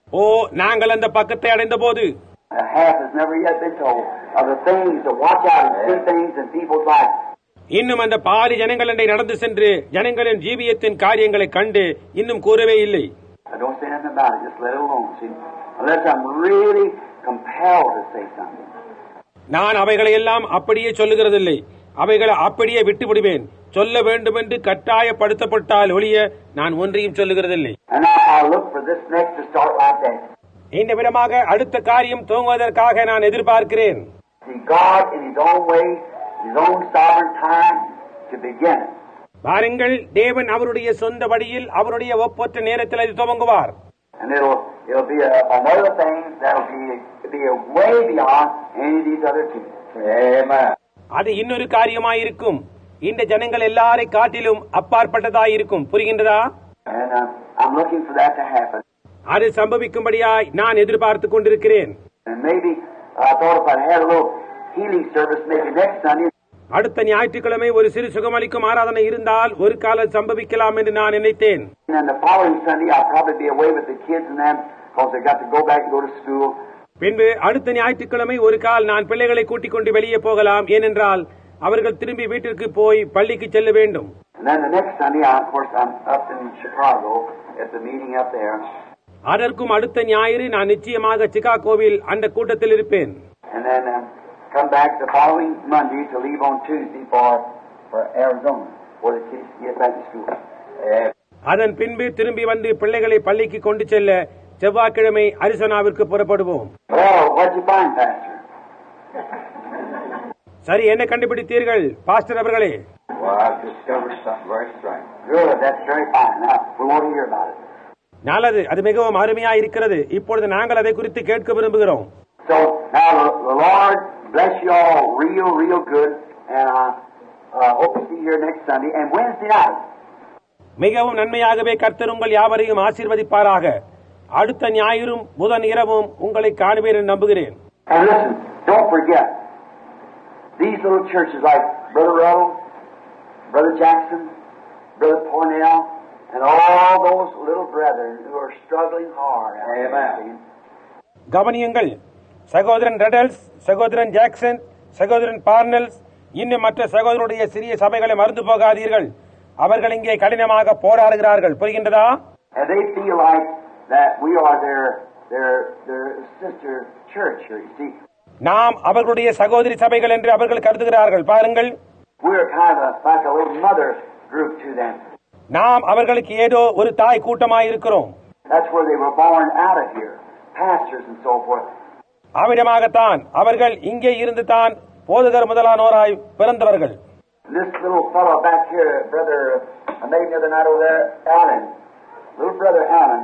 ஓ, நாங்கள் அந்த பக்கத்தை அடைந்த போது half has never yet been told of the things to watch out and see things in people's lives. இன்னும் அந்த பாதி ஜனங்கள் அண்டை நடந்து சென்று ஜனங்களின் ஜீவியத்தின் காரியங்களை கண்டு இன்னும் கூறவே இல்லை. I don't say nothing about it, just let it alone. See, unless I'm really compelled to say something. நான் அவைகளை எல்லாம் அப்படியே சொல்லுகிறதில்லை, அவைகளை அப்படியே விட்டு விடுவேன். சொல்ல வேண்டும் என்று கட்டாயப்படுத்தப்பட்டால் ஒழிய நான் ஒன்றையும் சொல்லுகிறதில்லை. And now I'll look for this next to start like that. இந்த விதமாக அடுத்த காரியம் துவங்குவதற்காக நான் எதிர்பார்க்கிறேன். See, God in His own way, His own sovereign time to begin it. பாருங்கள், தேவன் அவருடைய சொந்த வழியில் அவருடைய ஒப்பற்ற நேரத்தில் அது துவங்குவார். And it'll it'll be a, another thing that'll be be a way beyond any of these other two. Amen. அது இன்னொரு காரியமாயிருக்கும். இந்த ஜனங்கள் எல்லாரை காட்டிலும் அப்பாற்பட்டதாயிருக்கும். புரிகின்றதா? And uh, I'm looking for that to happen. அது சம்பவிக்கும்படியாய் நான் எதிர்பார்த்துக் கொண்டிருக்கிறேன். And maybe I thought if I had a little healing service maybe next Sunday. அடுத்த ஞாயிற்றுக்கிழமை ஒரு சிறு சுகமளிக்கும் ஆராதனை இருந்தால் ஒரு காலம் சம்பவிக்கலாம் என்று நான் நினைத்தேன். And the following Sunday I'll probably be away with the kids and them because they got to go back and go to school. பின்பு அடுத்த ஞாயிற்றுக்கிழமை ஒரு கால் நான் பிள்ளைகளை கூட்டிக் கொண்டு வெளியே போகலாம், ஏனென்றால் அவர்கள் திரும்பி வீட்டிற்கு போய் பள்ளிக்கு செல்ல வேண்டும். And then the next Sunday, I, of course, I'm up in Chicago at the meeting up there. அதற்கும் அடுத்த ஞாயிறு நான் நிச்சயமாக சிகாகோவில் அந்த கூட்டத்தில் இருப்பேன். And then uh, come back the following Monday to leave on Tuesday for for Arizona, for the kids to get back to school. Uh, அதன் பின்பு திரும்பி வந்து பிள்ளைகளை பள்ளிக்கு கொண்டு செல்ல செவ்வாய்க்கிழமை அரிசோனாவிற்கு புறப்படுவோம். Well, what'd you find, Pastor? சரி, என்ன கண்டுபிடித்தீர்கள் பாஸ்டர் அவர்களே? Well, I've discovered something very strange. Good, that's very fine. Now, we want to hear about it. நல்லது, அது மிகவும் அருமையா இருக்கிறது. இப்பொழுது நாங்கள் அதை குறித்து கேட்க விரும்புகிறோம். So, now the, the Lord bless you all real, real good, and I uh, hope to see you here next Sunday and Wednesday night. மிகவும் நன்மையாகவே கர்த்தர் உங்கள் யாவரையும் ஆசீர்வதிப்பாராக. அடுத்த ஞாயிறும் புதன் இரவும் உங்களை காணுவேன் என்று நம்புகிறேன். And listen, don't forget, these little churches like Brother Ruddle, Brother Jackson, Brother Cornell, and all those little brethren who are struggling hard. Amen. கவனியுங்கள், சகோதரன் ரெடல்ஸ், சகோதரன் ஜாக்சன், சகோதரன் பார்னல்ஸ், இன்னும் மற்ற சகோதரருடைய சிறிய சபைகளை மறந்து போகாதீர்கள். அவர்கள் இங்கே கடினமாக போராடுகிறார்கள். புரிகின்றதா? And they feel like that we are their their their sister church here. You see, நாம் அவர்களுடைய சகோதரி சபைகள் என்று அவர்கள் கருதுகிறார்கள். பாருங்கள், we are kind of a, like a little mother group to them. நாம் அவர்களுக்கு ஏதோ ஒரு தாய் கூட்டமாய் இருக்கிறோம். That's where they were born out of here, pastors and so forth. அவ்விதமாகத்தான் அவர்கள் இங்கே இருந்து தான் போதகர் முதலானோராய் பிறந்தவர்கள். This little fellow back here, brother, I made the other night over there, Alan, little brother Alan.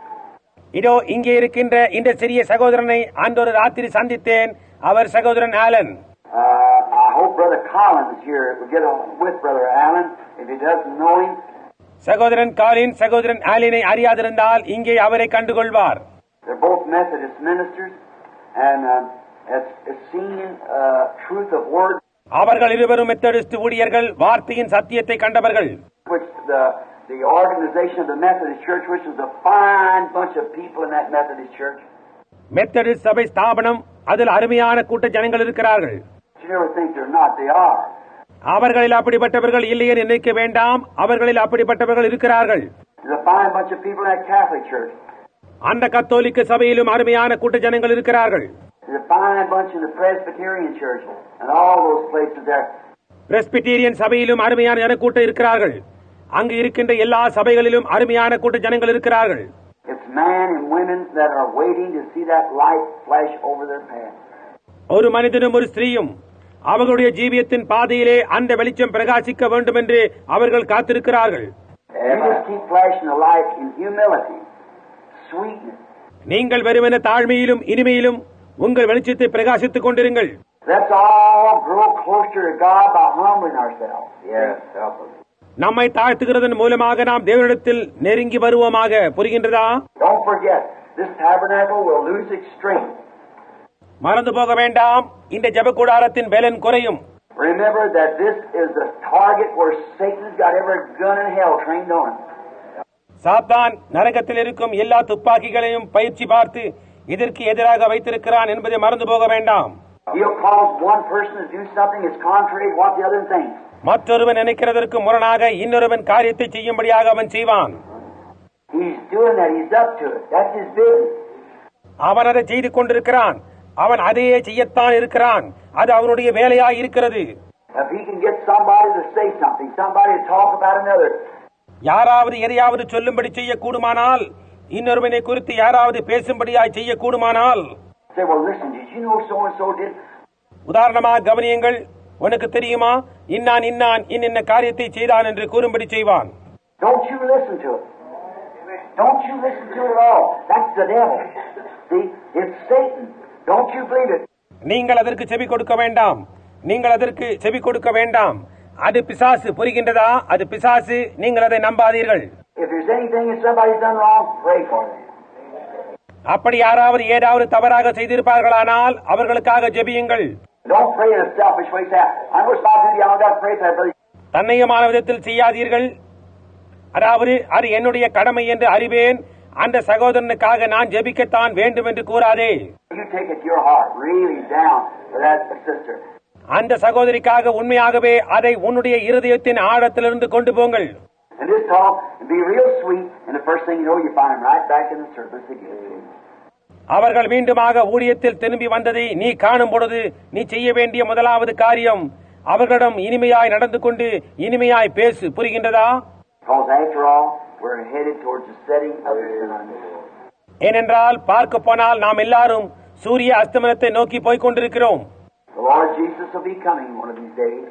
இதோ இங்கே இருக்கின்ற இந்த சிறிய சகோதரனை அன்றொரு ராத்திரி சந்தித்தேன். அவர் சகோதரன் Alan. Uh, I hope brother Collins here will get on with brother Alan if he doesn't know him. சகோதரன் காலின் சகோதரன் ஆலினை அறியாதிருந்தால் இங்கே அவரை கண்டுகொள்வார். They're both Methodist ministers and uh, has, has seen uh, truth of word. அவர்கள் இருவரும் Methodist ஊழியர்கள், வார்த்தையின் சத்தியத்தை கண்டவர்கள். Which the the organization of the Methodist Church, which is a fine bunch of people in that Methodist Church. Methodist சபை ஸ்தாபனம், அதில் அருமையான கூட்ட ஜனங்கள் இருக்கிறார்கள். You never think they're not, they are. அவர்களில் அப்படிப்பட்டவர்கள் இல்லையே நினைக்க வேண்டாம், அவர்களில் அப்படிப்பட்டவர்கள் இருக்கிறார்கள். There's a fine bunch of people in that Catholic Church. அந்த கத்தோலிக்க சபையிலும் அருமையான கூட்ட ஜனங்கள் இருக்கிறார்கள். There's a fine bunch in the Presbyterian Church and all those places there. பிரெஸ்பிட்டீரியன் சபையிலும் அருமையான ஜனக்கூட்டம் இருக்கிறார்கள். அங்கு இருக்கின்ற எல்லா சபைகளிலும் அருமையான கூட்ட ஜனங்கள் இருக்கிறார்கள். It's men and women that are waiting to see that light flash over their path. ஒரு மனிதனும் ஒரு ஸ்திரீயும் அவர்களுடைய ஜீவியத்தின் பாதையிலே அந்த வெளிச்சம் பிரகாசிக்க வேண்டும் என்று அவர்கள் காத்திருக்கிறார்கள். You just keep flashing the light in humility, sweetness. நீங்கள் வெறுமன தாழ்மையிலும் இனிமையிலும் உங்கள் வெளிச்சத்தை பிரகாசித்துக் கொண்டிருங்கள். Let's all grow closer to God by humbling ourselves. Yes, help us. நம்மை தாழ்த்துகிறதன் மூலமாக நாம் தேவனிடத்தில் நெருங்கி வருவோமாக. புரிகின்றதா? Don't forget, this tabernacle will lose its strength. மறந்து போக வேண்டாம், இந்த ஜெப கூடாரத்தின் பலன் குறையும். Remember that this is the target where Satan's got every gun in hell trained on him. சாத்தான் நரகத்தில் இருக்கும் எல்லா துப்பாக்கிகளையும் பயிற்சி பார்த்து இதற்கு எதிராக வைத்திருக்கிறான் என்பதை மறந்து போக வேண்டாம். He'll cause one person to do something that's contrary to what the other thinks. மற்றொருவன் நினைக்கிறதற்கு முரணாக இன்னொருவன் காரியத்தை செய்யும்படியாக அவன் செய்வான். He's doing that. He's up to it. That's his business. அவன் அதை செய்து கொண்டிருக்கிறான். அவன் அதையே செய்யத்தான் இருக்கிறான். அது அவனுடைய வேலையாய் இருக்கிறது. If he can get somebody to say something, somebody to talk about another. யாராவது எதையாவது சொல்லும்படி செய்ய கூடுமானால், இன்னொருவனை குறித்து யாராவது பேசும்படியாய் செய்ய கூடுமானால், Say, well, listen, did you know so and so did? உதாரணமாக கவனியுங்கள், உனக்கு தெரியுமா இன்னான் இன்னான் இன்ன காரியத்தை செய்தான் என்று கூறும்படி செய்வான். Don't you listen to it. Don't you listen to it at all. That's the devil. See, it's Satan. Don't you believe it. நீங்கள் அதற்கு செவி கொடுக்க வேண்டாம். நீங்கள் அதற்கு செவி கொடுக்க வேண்டாம். அது பிசாசு. புரிகின்றதா? அது பிசாசு. நீங்கள் அதை நம்பாதீர்கள். If there's anything that somebody's done wrong, pray for them. அப்படி யாராவது ஏதாவது தவறாக செய்திருப்பார்களானால் அவர்களுக்காக ஜெபியுங்கள். Don't pray in a selfish way. Say, I'm responsible. I got to pray for that. தன்னையமான விதத்தில் செய்யாதீர்கள். அதாவது அது என்னுடைய கடமை என்று அறிவேன், அந்த சகோதரனுக்காக நான் ஜெபிக்கத்தான் வேண்டும் என்று கூறாதே. You take it to your heart, really down for that sister. அந்த சகோதரிக்காக உண்மையாகவே அதை உன்னுடைய இருதயத்தின் ஆழத்திலிருந்து கொண்டு போங்கள். And just talk and be real sweet, and the first thing you know, you find them right back in the service again. அவர்கள் மீண்டுமாக ஊழியத்தில் திரும்பி வந்ததை நீ காணும் பொழுது நீ செய்ய வேண்டிய முதலாவது காரியம் அவர்களிடம் இனிமையாய் நடந்து கொண்டு இனிமையாய் பேசு. புரிகின்றதா? Because after all, we're headed towards the setting of the sun. ஏனென்றால் பார்க்க போனால் நாம் எல்லாரும் சூரிய அஸ்தமனத்தை நோக்கி போய்க் கொண்டிருக்கிறோம். The Lord Jesus will be coming one of these days.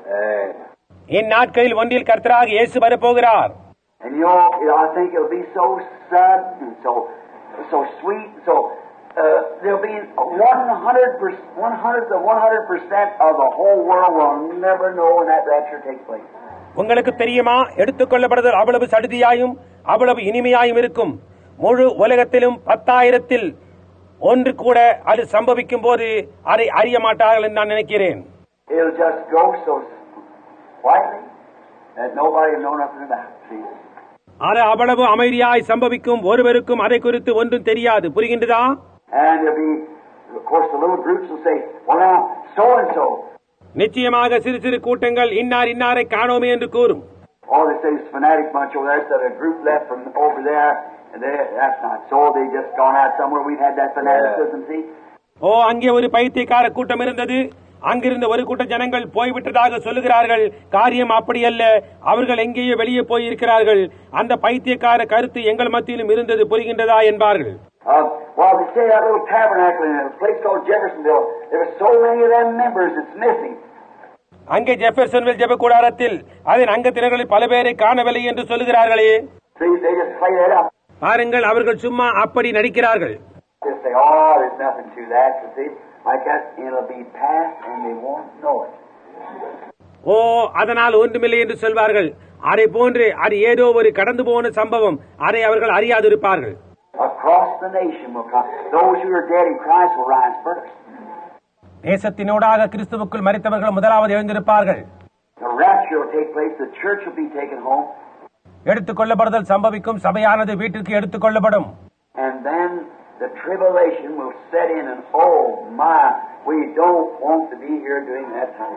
இந்நாட்களில் ஒன்றில் கர்த்தராக இயேசு வரப்போகிறார். And you know, I think it'll be so sudden and so so sweet. So uh, there'll be one hundred percent, one hundred to one hundred percent of the whole world will never know when that rapture takes place. உங்களுக்கு தெரியுமா, எடுத்துக்கொள்ளப்படுதல் அவ்வளவு சடுதியாயும் அவ்வளவு இனிமையாயும் இருக்கும். முழு உலகத்திலும் பத்தாயிரத்தில் ஒன்று கூட அது சம்பவிக்கும் போது அதை அறிய மாட்டார்கள் என்று நான் நினைக்கிறேன். It'll just go so quietly that nobody will know nothing about it. அது அவ்வளவு அமைதியாய் சம்பவிக்கும், ஒருவருக்கும் அதை குறித்து ஒன்றும் தெரியாது. புரிகின்றதா? And there'll be, of course, the little groups will say, well, now, so and so. நிச்சயமாக சிறு சிறு கூட்டங்கள் இன்னார் இன்னாரை காணோமே என்று கூறும். Oh, they say this fanatic bunch over there, said a group left from over there, and they, that's not so. They just gone out somewhere. We've had that fanaticism, see? ஓ, அங்கே ஒரு பைத்தியக்கார கூட்டம் இருந்தது, அங்கிருந்த ஒரு கூட்ட ஜனங்கள் போய்விட்டதாக சொல்லுகிறார்கள். காரியம் அப்படி அல்ல, அவர்கள் எங்கேயோ வெளியே போயிருக்கிறார்கள். அந்த பைத்தியக்கார கருத்து எங்கள் மத்தியிலும் இருந்தது. புரிகின்றதா என்பார்கள். Uh, well, they say that little tabernacle in a place called Jeffersonville, there were so many of them members it's missing. அங்கே ஜெஃபர்சன்வில் ஜெப கூடாரத்தில் அதன் அங்கத்தினர்களில் பல பேரை காணவில்லை என்று சொல்லுகிறார்களே. See, they just play that up. பாருங்கள், அவர்கள் சும்மா அப்படி நடிக்கிறார்கள். They say, oh, there's nothing to that. You see, like that, it'll be past and they won't know it. ஓ, அதனால் ஒன்றுமில்லை என்று சொல்வார்கள். அதை போன்று அது ஏதோ ஒரு கடந்து போன சம்பவம், அதை அவர்கள் அறியாதிருப்பார்கள். Across the nation will come. Those who are dead in Christ will rise first. தேசத்தினூடாக கிறிஸ்துவுக்குள் மரித்தவர்கள் முதலாவது எழுந்திருப்பார்கள். The rapture will take place. The church will be taken home. எடுத்துக் கொள்ளப்படுதல் சம்பவிக்கும், சபையானது வீட்டிற்கு எடுத்துக் கொள்ளப்படும். And then the tribulation will set in, and oh my, we don't want to be here during that time.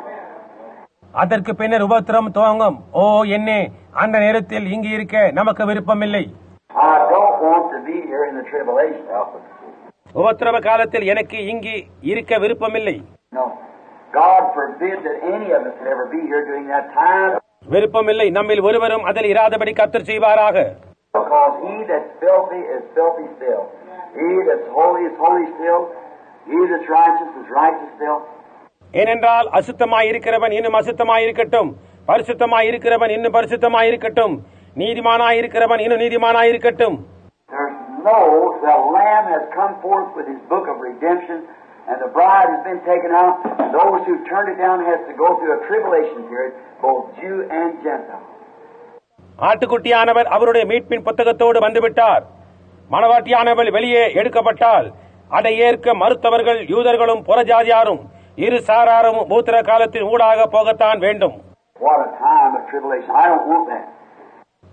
அதற்கு பின்னர் உபத்திரம் துவங்கும். ஓ என்னே, அந்த நேரத்தில் இங்கு இருக்க நமக்கு விருப்பமில்லை. I don't want to be here in the tribulation. உபத்திரவ காலத்தில் எனக்கு இங்கு இருக்க விருப்பமில்லை. No, God forbid that any of us would ever be here during that time. விருப்பமில்லை, நம்மில் ஒருவரும் அதில் இராதபடி கர்த்தர் செய்வாராக. Because he that's filthy is filthy still. He that's holy is holy still. He that's righteous is righteous still. ஏனென்றால் அசுத்தமாய் இருக்கிறவன் இன்னும் அசுத்தமாய் இருக்கட்டும், பரிசுத்தமாய் இருக்கிறவன் இன்னும் பரிசுத்தமாய் இருக்கட்டும், நீதிமானாய் இருக்கிறவன் இன்னும் நீதிமானாய் இருக்கட்டும். There's no, the Lamb has come forth with his book of redemption, and the bride has been taken out, and those who turned it down has to go through a tribulation period, both Jew and Gentile. ஆட்டுக்குட்டியானவர் அவருடைய மீட்பின் புத்தகத்தோடு வந்துவிட்டார். மணவாட்டியானவள் வெளியே எடுக்கப்பட்டால் அதை ஏற்க மறுத்தவர்கள் யூதர்களும் புறஜாதியாரும் இரு சாராரும் பூத்திர காலத்தின் ஊடாக போகத்தான் வேண்டும். What a time of tribulation. I don't want that.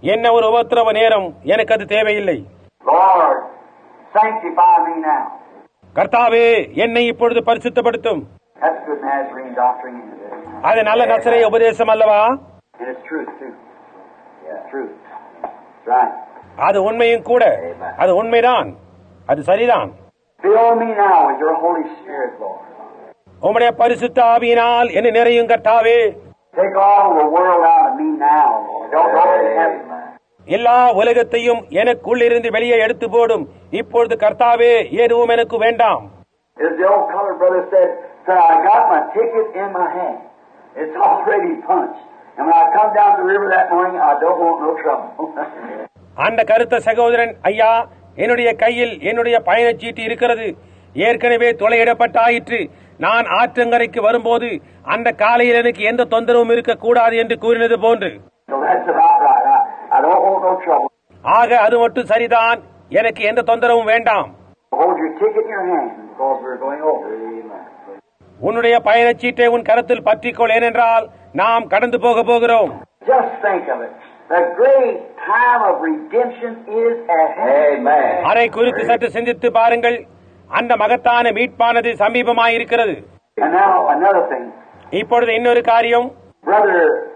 என்ன ஒரு உபத்திரவ நேரம், எனக்கு அது தேவையில்லை. Lord, sanctify me now. கர்த்தாவே, என்னை இப்பொழுது பரிசுத்தப்படுத்தும். That's good Nazarene doctrine. அது நல்ல நசரேய உபதேசம் அல்லவா? And it's truth too. Yeah, truth. That's right. அது உண்மையும் கூட. அது உண்மைதான், அது சரிதான். Fill me now with your Holy Spirit, Lord. உம்முடைய பரிசுத்த ஆவியினால் என்னை நிறையும் கர்த்தாவே. Take all the world out of me now, Lord. Don't let it happen. எல்லா உலகத்தையும் எனக்குள்ளிருந்து வெளியே எடுத்து போடும் இப்பொழுது கர்த்தாவே, எதுவும் எனக்கு வேண்டாம். As the old colored brother said, "Sir, I got my ticket in my hand. It's already punched. And when I come down the river that morning, I don't want no trouble." அந்த கருத்த சகோதரன், ஐயா, என்னுடைய கையில் என்னுடைய பயணச்சீட்டு இருக்கிறது, ஏற்கனவே துளையிடப்பட்டாயிற்று. நான் ஆற்றங்கரைக்கு வரும்போது அந்த காலையில் எனக்கு எந்த தொந்தரவும் இருக்கக்கூடாது என்று கூறினது போன்று. So that's about right. I, I don't want no trouble. ஆக அது மட்டும் சரிதான், எனக்கு எந்த தொந்தரவும் வேண்டாம். Hold your ticket in your hand because we're going over. Amen. உன்னுடைய பயணச்சீட்டை உன் கருத்தில் பற்றிக்கொள், ஏனென்றால் நாம் கடந்து போக போகிறோம். Just think of it. The great time of redemption is at hand. Amen. அதை குறித்து சற்று சிந்தித்து பாருங்கள். அந்த மகத்தான மீட்பானது சமீபமாயிருக்கிறது. And now another thing. இப்பொழுது இன்னொரு காரியம். Brother,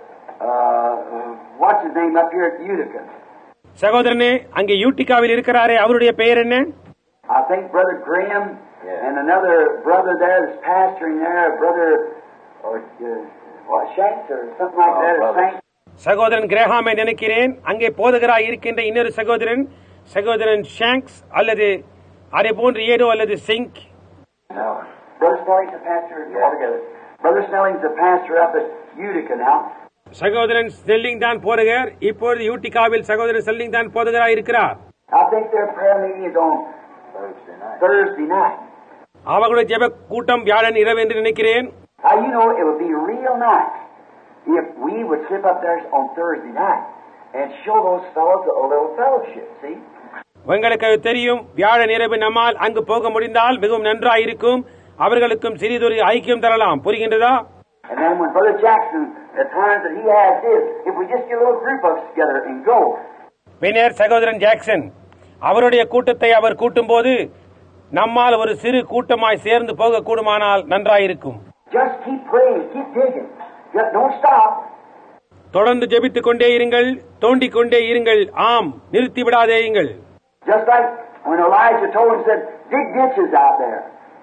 uh, what's his name up here at Utica? சகோதரனே, அங்கே யூட்டிகாவில் இருக்கிறாரே, அவருடைய பெயர் என்ன? I think Brother Graham and another brother there is pastoring there, brother or uh, what, Shanks or something like that. Or Saint. சகோதரன் கிரேஹாமை நினைக்கிறேன். அங்கே போதகராய் இருக்கின்ற இன்னொரு சகோதரன், சகோதரன் ஷாங்க்ஸ் அல்லது அதே போன்று ஏதோ அல்லது சிங்க். No. Brother Snelling's a pastor altogether. Brother Snelling's a pastor up at Utica now. சகோதரன் ஸ்னெல்லிங் தான் போதகர். இப்பொழுது யூட்டிகாவில் சகோதரன் ஸ்னெல்லிங் தான் போதகராய் இருக்கிறார். I think their prayer meeting is on Thursday night. Thursday night. அவர்களுடைய ஜெப கூட்டம் வியாழன் இரவு என்று நினைக்கிறேன். Now you know it would be real nice if we would slip up there on Thursday night and show those fellows a little fellowship. See? உங்களுக்கு தெரியும், வியாழன் இரவு நம்மால் அங்கு போக முடிந்தால் மிகவும் நன்றாயிருக்கும். அவர்களுக்கும் சிறிதொரு ஐக்கியம் தரலாம். புரிகின்றதா? And then when Brother Jackson, at times that he has this, if we just get a little group of us together and go. பின்னர் சகோதரன் ஜாக்சன் அவருடைய கூட்டத்தை அவர் கூட்டும் போது நம்மால் ஒரு சிறு கூட்டமாய் சேர்ந்து போக கூடுமானால் நன்றாயிருக்கும். Just keep praying, keep digging. Just don't stop. தொடர்ந்து ஜெபித்துக் கொண்டே இருங்கள், தோண்டிக் கொண்டே இருங்கள். ஆம், நிறுத்தி விடாதேயுங்கள். Just like when Elijah told him, said, dig ditches out there.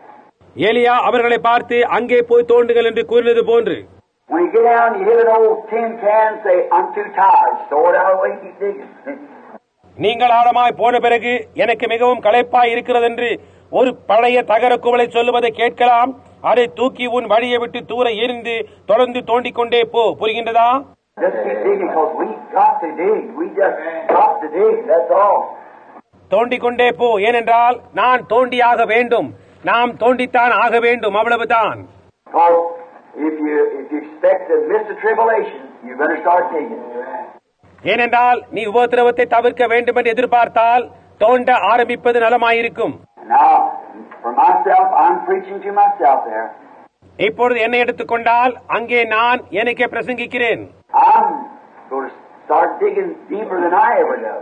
ஏலியா அவர்களை பார்த்து அங்கே போய் தோண்டுங்கள் என்று கூறினது போன்று. When you get down, you hit an old tin can and say, I'm too tired. Throw it out away, keep digging. நீங்கள் ஆழமாய் போன பிறகு எனக்கு மிகவும் களைப்பாய் இருக்கிறது என்று ஒரு பழைய தகர குவளை சொல்லுவதை கேட்கலாம். அதை தூக்கி உன் வழியை விட்டு தூர எரிந்து தொடர்ந்து தோண்டிக் கொண்டே போ. புரிகின்றதா? Just keep digging because we got to dig. We just got to dig. That's all. தோண்டிக் கொண்டே போ, ஏனென்றால் நான் தோண்டியாக வேண்டும். நாம் தோண்டித்தான் ஆக வேண்டும், அவ்வளவுதான். Because if you if you expect to miss the tribulation, you better start digging. ஏனென்றால் நீ உபத்திரவத்தை தவிர்க்க வேண்டும் என்று எதிர்பார்த்தால் தோண்ட ஆரம்பிப்பது நலமாயிருக்கும். Now, for myself, I'm preaching to myself there. இப்பொழுது என்னை எடுத்துக்கொண்டால் அங்கே நான் எனக்கே பிரசங்கிக்கிறேன். I'm going to start digging deeper than I ever do.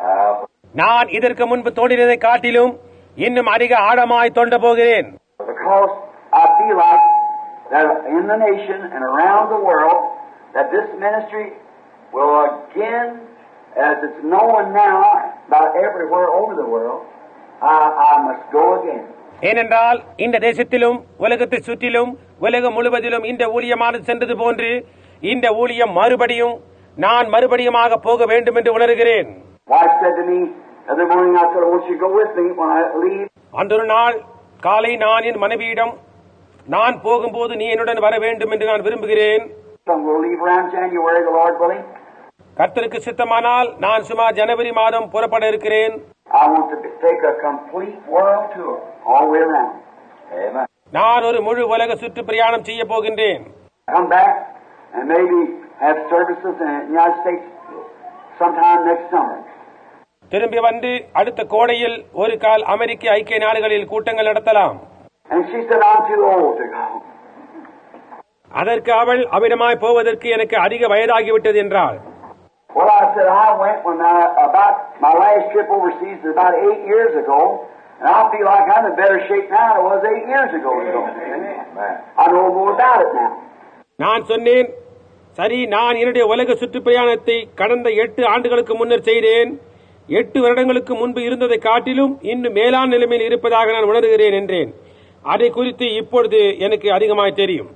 நான் இதற்கு முன்பு தோண்டினதை காட்டிலும் இன்னும் அதிக ஆழமாய் தோண்ட போகிறேன். Because I feel like that in the nation and around the world that this ministry will again, as it's known now about everywhere over the world, I, I must go again. ஏனென்றால் இந்த தேசத்திலும் உலகத்தை சுற்றிலும் உலகம் முழுவதிலும் இந்த ஊழியமானது சென்றது போன்று இந்த ஊழியம் மறுபடியும் நான் மறுபடியுமாக போக வேண்டும் என்று உணர்கிறேன். Wife said to me the other morning, I said, I want you to go with me when I leave. அன்றொரு நாள் காலை நான் என் மனைவியிடம், நான் போகும்போது நீ என்னுடன் வர வேண்டும் என்று நான் விரும்புகிறேன். So we'll leave around January, the Lord willing. கர்த்தருக்கு சித்தமானால் நான் சுமார் ஜனவரி மாதம் புறப்பட இருக்கிறேன். I want to take a complete world tour all the way around. Amen. நான் ஒரு முழு உலக சுற்று பிரயாணம் செய்ய போகின்றேன். Come back and maybe have services in the United States sometime next summer. திரும்பி வந்து அடுத்த கோடையில் ஒரு கால் அமெரிக்க ஐக்கிய நாடுகளில் கூட்டங்கள் நடத்தலாம். And she said, I'm too old to go. அதற்கு அவள் அவ்விடமாய் போவதற்கு எனக்கு அதிக வயதாகிவிட்டது என்றாள். Well, I said I went when I, about my last trip overseas about eight years ago, and I feel like I'm in better shape now than I was eight years ago. I know more about it now. நான் சொன்னேன், சரி, நான் என்னுடைய உலக சுற்றுப்பிரயாணத்தை கடந்த எட்டு ஆண்டுகளுக்கு முன்னர் செய்தேன். எட்டு வருடங்களுக்கு முன்பு இருந்ததை காட்டிலும் இன்னும் மேலான நிலைமையில் இருப்பதாக நான் உணர்கிறேன் என்றேன். அதை குறித்து இப்பொழுது எனக்கு அதிகமாக தெரியும்.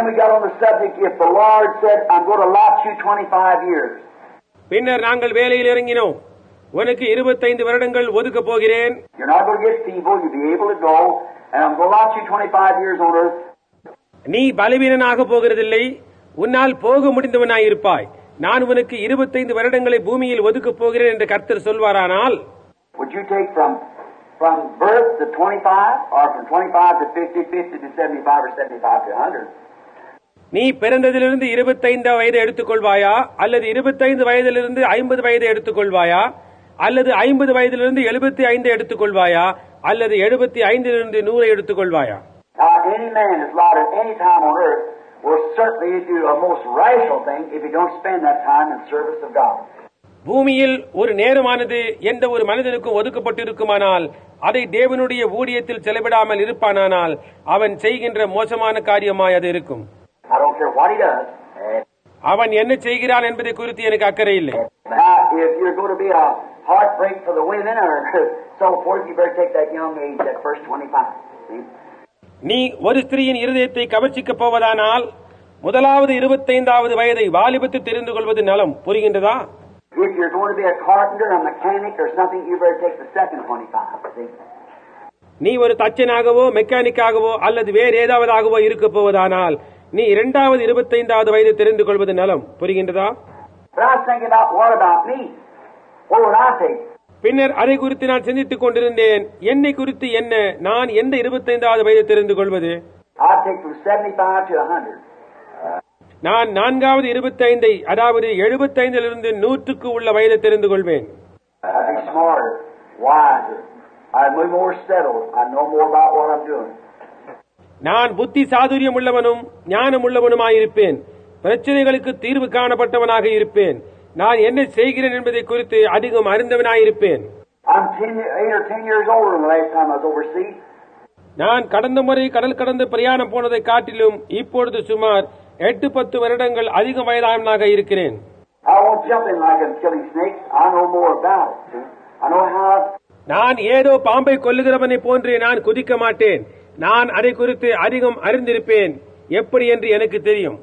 பின்னர் நாங்கள் வேலையில் இறங்கினோம். உனக்கு இருபத்தைந்து வருடங்கள் ஒதுக்க போகிறேன். நீ பலவீனனாக போகிறதில்லை, உன்னால் போக முடிந்தவனாயிருப்பாய். நான் உனக்கு இருபத்தைந்து வருடங்களை பூமியில் ஒதுக்கப் போகிறேன் என்று கர்த்தர் சொல்வாரானால், from birth to twenty-five, or from twenty-five to fifty, fifty to seventy-five, or seventy-five to one hundred. நீ பிறந்ததிலிருந்து இருபத்தைந்து வயதை எடுத்துக்கொள்வாயா, அல்லது இருபத்தைந்து வயதிலிருந்து ஐம்பது வயதை எடுத்துக்கொள்வாயா, அல்லது ஐம்பது வயதிலிருந்து எழுபத்தி ஐந்து எடுத்துக்கொள்வாயா, அல்லது எழுபத்தி ஐந்திலிருந்து நூறை எடுத்துக்கொள்வாயா? Any man is allowed at any time on earth will certainly do a most rational thing if he don't spend that time in service of God. பூமியில் ஒரு நேரமானது எந்த ஒரு மனிதனுக்கும் ஒதுக்கப்பட்டிருக்குமானால் அதை தேவனுடைய ஊழியத்தில் செலவிடாமல் இருப்பானால் அவன் செய்கின்ற மோசமான காரியமாய் அது இருக்கும். அவன் என்ன செய்கிறான் என்பதை குறித்து எனக்கு அக்கறை இல்லை. நீ ஒரு ஸ்திரீயின் இருதயத்தை கவர்ச்சிக்கப் போவதானால் முதலாவது இருபத்தைந்தாவது வயதை வாலிபத்தில் தெரிந்து கொள்வது நலம். புரிகின்றதா? If you're going to be a carpenter, a mechanic, or something, you better take the second twenty-five. நீ ஒரு தச்சனாகவோ மெக்கானிக்காகவோ அல்லது வேறு ஏதாவதாகவோ இருக்க போவதானால் நீ இரண்டாவது இருபத்தைந்தாவது வயதை தெரிந்து கொள்வது நலம். புரிகின்றதா? பின்னர் அதை குறித்து நான் சிந்தித்துக் கொண்டிருந்தேன். என்னை குறித்து என்ன, நான் எந்த இருபத்தைந்தாவது வயதை தெரிந்து கொள்வது? நான் நான்காவது இருபத்தைந்தை, அதாவது எழுபத்தைந்திலிருந்து நூற்றுக்கு உள்ள வயதை தெரிந்து கொள்வேன். நான் புத்தி சாதுரியம் உள்ளவனும் ஞானம் உள்ளவனுமாயிருப்பேன். பிரச்சனைகளுக்கு தீர்வு காணப்பட்டவனாக இருப்பேன். நான் என்ன செய்கிறேன் என்பதை குறித்து அதிகம் அறிந்தவனாயிருப்பேன். நான் கடந்த முறை கடல் கடந்து பிரயாணம் போனதை காட்டிலும் இப்பொழுது சுமார் எட்டு பத்து வருடங்கள் அதிக வயதானவனாக இருக்கிறேன். நான் ஏதோ பாம்பை கொல்லுகிறவனை போன்று நான் குதிக்க மாட்டேன். நான் அதை குறித்து அதிகம் அறிந்திருப்பேன். எப்படி என்று எனக்கு தெரியும்.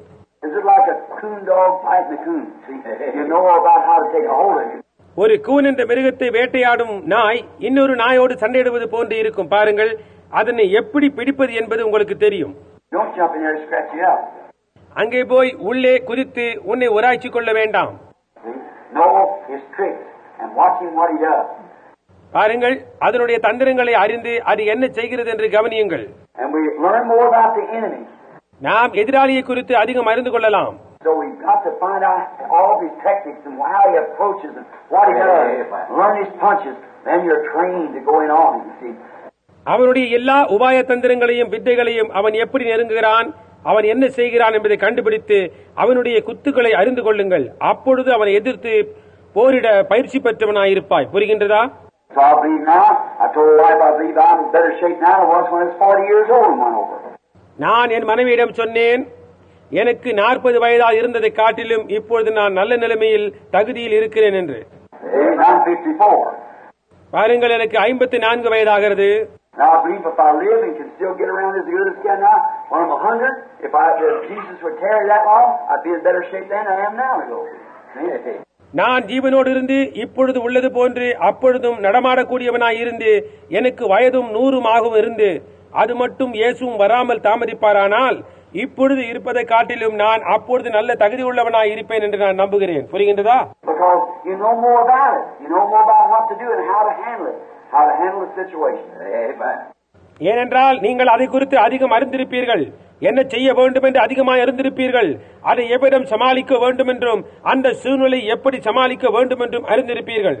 ஒரு கூன் என்ற மிருகத்தை வேட்டையாடும் நாய் இன்னொரு நாயோடு சண்டையிடுவது போன்று இருக்கும். பாருங்கள், அதனை எப்படி பிடிப்பது என்பது உங்களுக்கு தெரியும். அங்கே போய் உள்ளே குதித்து உன்னை உராய்ச்சி கொள்ள வேண்டாம். பாருங்கள், அதனுடைய தந்திரங்களை அறிந்து அது என்ன செய்கிறது என்று கவனியுங்கள். நாம் எதிராளியை குறித்து அதிகம் அறிந்து கொள்ளலாம். அவனுடைய எல்லா உபாய தந்திரங்களையும் வித்தைகளையும் அவன் எப்படி நெருங்குகிறான், அவன் என்ன செய்கிறான் என்பதை கண்டுபிடித்து அவனுடைய குத்துக்களை அறிந்து கொள்ளுங்கள். அப்பொழுது அவனை எதிர்த்து போரிட பயிற்சி பெற்றவனாயிருப்பாய். புரிகின்றதா? நான் என் மனைவியிடம் சொன்னேன், எனக்கு நாற்பது வயதாக இருந்ததை காட்டிலும் இப்பொழுது நான் நல்ல நிலைமையில் தகுதியில் இருக்கிறேன் என்று. பாருங்கள், எனக்கு ஐம்பத்தி நான்கு வயதாகிறது. Now I believe if I live and can still get around as good as I can now, when I'm a hundred, if I if Jesus would tarry that long, I'd be in better shape than I am now. நான் ஜீவனோடு இருந்து இப்பொழுது உள்ளது போன்று அப்பொழுதும் நடமாடக்கூடியவனாய் இருந்து எனக்கு வயதும் நூறுமாகவும் இருந்து அது மட்டும் இயேசுவும் வராமல் தாமதிப்பாரானால் இப்பொழுது இருப்பதை காட்டிலும் நான் அப்பொழுது நல்ல தகுதி உள்ளவனாய் இருப்பேன் என்று நான் நம்புகிறேன். புரிகின்றதா? ஏனென்றால் நீங்கள் அதை குறித்து அதிகம் அறிந்திருப்பீர்கள். என்ன செய்ய வேண்டும் என்று அதிகமாக அறிந்திருப்பீர்கள். அதை எவ்விடம் சமாளிக்க வேண்டும் என்றும் அந்த சூழ்நிலை எப்படி சமாளிக்க வேண்டும் என்றும் அறிந்திருப்பீர்கள்.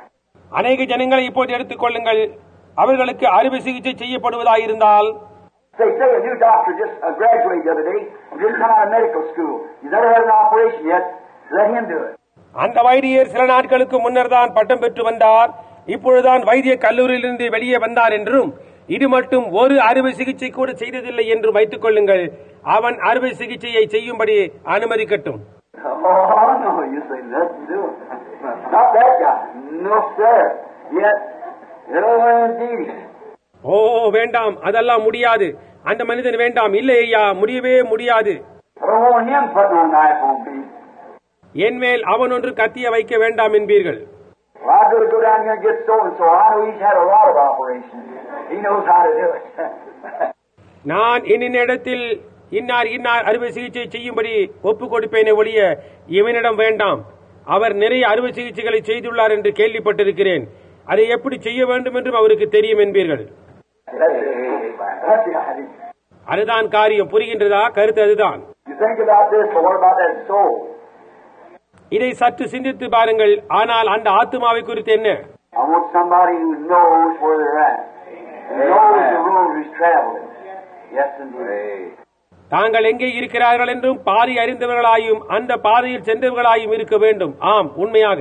அநேக ஜனங்களை இப்போது எடுத்துக் கொள்ளுங்கள். அவர்களுக்கு அறுவை சிகிச்சை செய்யப்படுவதாயிருந்தால் Say, say a new doctor just uh, graduated the other day, just come out of medical school. He's never had an operation yet. Let him do it. அந்த வைத்தியர் சில நாட்களுக்கு முன்னர் தான் பட்டம் பெற்று வந்தார். இப்பொழுதுதான் வைத்திய கல்லூரியிலிருந்து வெளியே வந்தார் என்றும், இது மட்டும் ஒரு அறுவை சிகிச்சை கூட செய்ததில்லை என்று வைத்துக் கொள்ளுங்கள், அவன் அறுவை சிகிச்சையை செய்யும்படி அனுமதிக்கட்டும். Oh, no, you say, let's do it. Not that guy. No, sir. Yet, it'll indeed. ஓ வேண்டாம், அதெல்லாம் முடியாது, அந்த மனிதன் வேண்டாம். இல்லை ஐயா, முடியவே முடியாது. I don't want him putting on knife on me. என் மேல் அவன் ஒன்று கத்திய வைக்க வேண்டாம் என்பீர்கள். Well, I've got to go down here and get so and so. I know he's had a lot of operations. He knows how to do it. நான் இன்னின் இடத்தில் இன்னார் இன்னார் அறுவை சிகிச்சை செய்யும்படி ஒப்புக் கொடுப்பேனே ஒழிய இவனிடம் வேண்டாம். அவர் நிறைய அறுவை சிகிச்சைகளை செய்துள்ளார் என்று கேள்விப்பட்டிருக்கிறேன். அதை எப்படி செய்ய வேண்டும் என்றும் அவருக்கு தெரியும் என்பீர்கள். அதுதான் காரியம். புரிகின்றதா? கருத்து அதுதான். இதை சற்று சிந்தித்து பாருங்கள். ஆனால் அந்த ஆத்துமாவை குறித்து என்ன? தாங்கள் எங்கே இருக்கிறார்கள் என்றும் பாதை அறிந்தவர்களாயும் அந்த பாதையில் சென்றவர்களாயும் இருக்க வேண்டும். ஆம், உண்மையாக.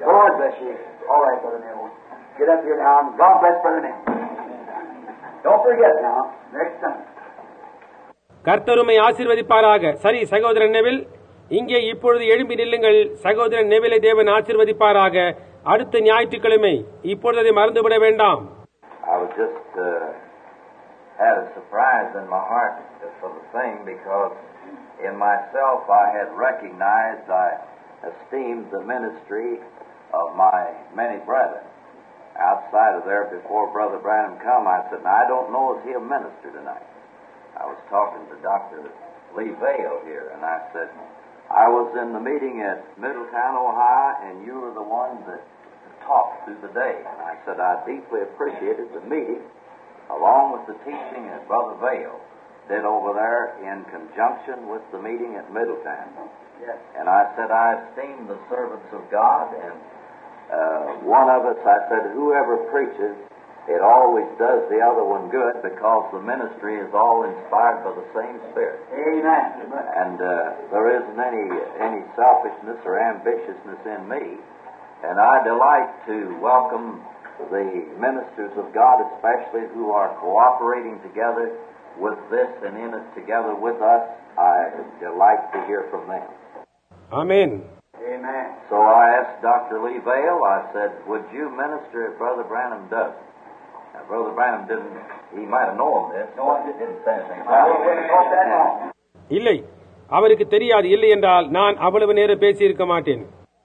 கர்த்தருமை ஆசீர்வதிப்பாராக. சரி சகோதரன் நெவில், இங்கே இப்பொழுது எழும்பி நில்லுங்கள். சகோதரன் நெவிலை தேவன் ஆசீர்வதிப்பாராக. அடுத்த ஞாயிற்றுக்கிழமை. இப்பொழுது அதை மறந்துவிட வேண்டாம். I was just uh, had a surprise in my heart for the thing, because in myself I had recognized, I esteemed the ministry of my many brethren. Outside of there, before Brother Branham come, I said, now, I don't know if he'll minister tonight. I was talking to Doctor Lee Vale here, and I said, I was in the meeting at Middletown, Ohio, and you were the one that talked through the day. And I said, I deeply appreciated the meeting, along with the teaching that Brother Vale did over there in conjunction with the meeting at Middletown. Yes. And I said, I esteem the servants of God, and uh, one of us, I said, whoever preaches, it always does the other one good, because the ministry is all inspired by the same Spirit. Amen. And uh, there isn't any any selfishness or ambitiousness in me. And I delight to welcome the ministers of God, especially who are cooperating together with this and in it together with us. I delight to hear from them. Amen. Amen. So I asked Doctor Lee Vale, I said, would you minister if Brother Branham does? Now, Brother Branham didn't, he might have known this. No, I didn't say anything about it. இல்லை, அவருக்கு தெரியாது. இல்லை என்றால் நான் அவ்வளவு நேரம் பேசியிருக்க மாட்டேன்.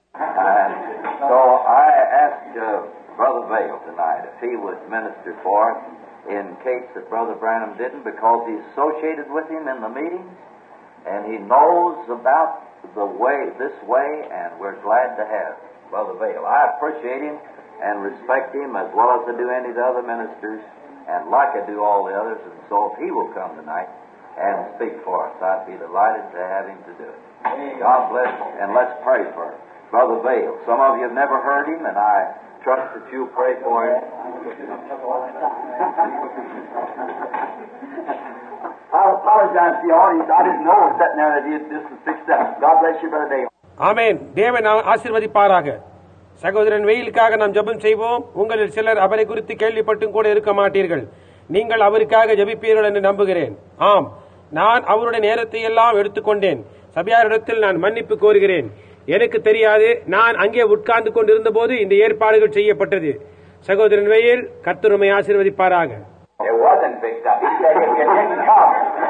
So I asked uh, Brother Vale tonight if he would minister for us in case that Brother Branham didn't, because he's associated with him in the meetings and he knows about the way, this way, and we're glad to have Brother Vale. I appreciate him and respect him as well as I do any of the other ministers, and like I do all the others. And so if he will come tonight and speak for us, I'd be delighted to have him to do it. God bless him, and let's pray for Brother Vale. Some of you have never heard him, and I trust that you'll pray for him. I apologize to the audience. I didn't know it was sitting there that he had this was fixed up. God bless you, Brother Dale. ஆமென். தேவன் ஆசீர்வதிப்பாராக. சகோதரன் வெயிலுக்காக நாம் ஜெபம் செய்வோம். உங்களில் சிலர் அவரை குறித்து கேள்விப்பட்டும் கூட இருக்க மாட்டீர்கள். நீங்கள் அவருக்காக ஜெபிப்பீர்கள் என்று நம்புகிறேன். ஆம், நான் அவருடைய நேரத்தை எல்லாம் எடுத்துக்கொண்டேன். சபையாரிடத்தில் நான் மன்னிப்பு கோருகிறேன். எனக்கு தெரியாது, நான் அங்கே உட்கார்ந்து கொண்டிருந்த போது இந்த ஏற்பாடுகள் செய்யப்பட்டது. சகோதரன் வெயில், கர்த்தருமை ஆசீர்வதிப்பாராக. It wasn't fixed up. He said it didn't come.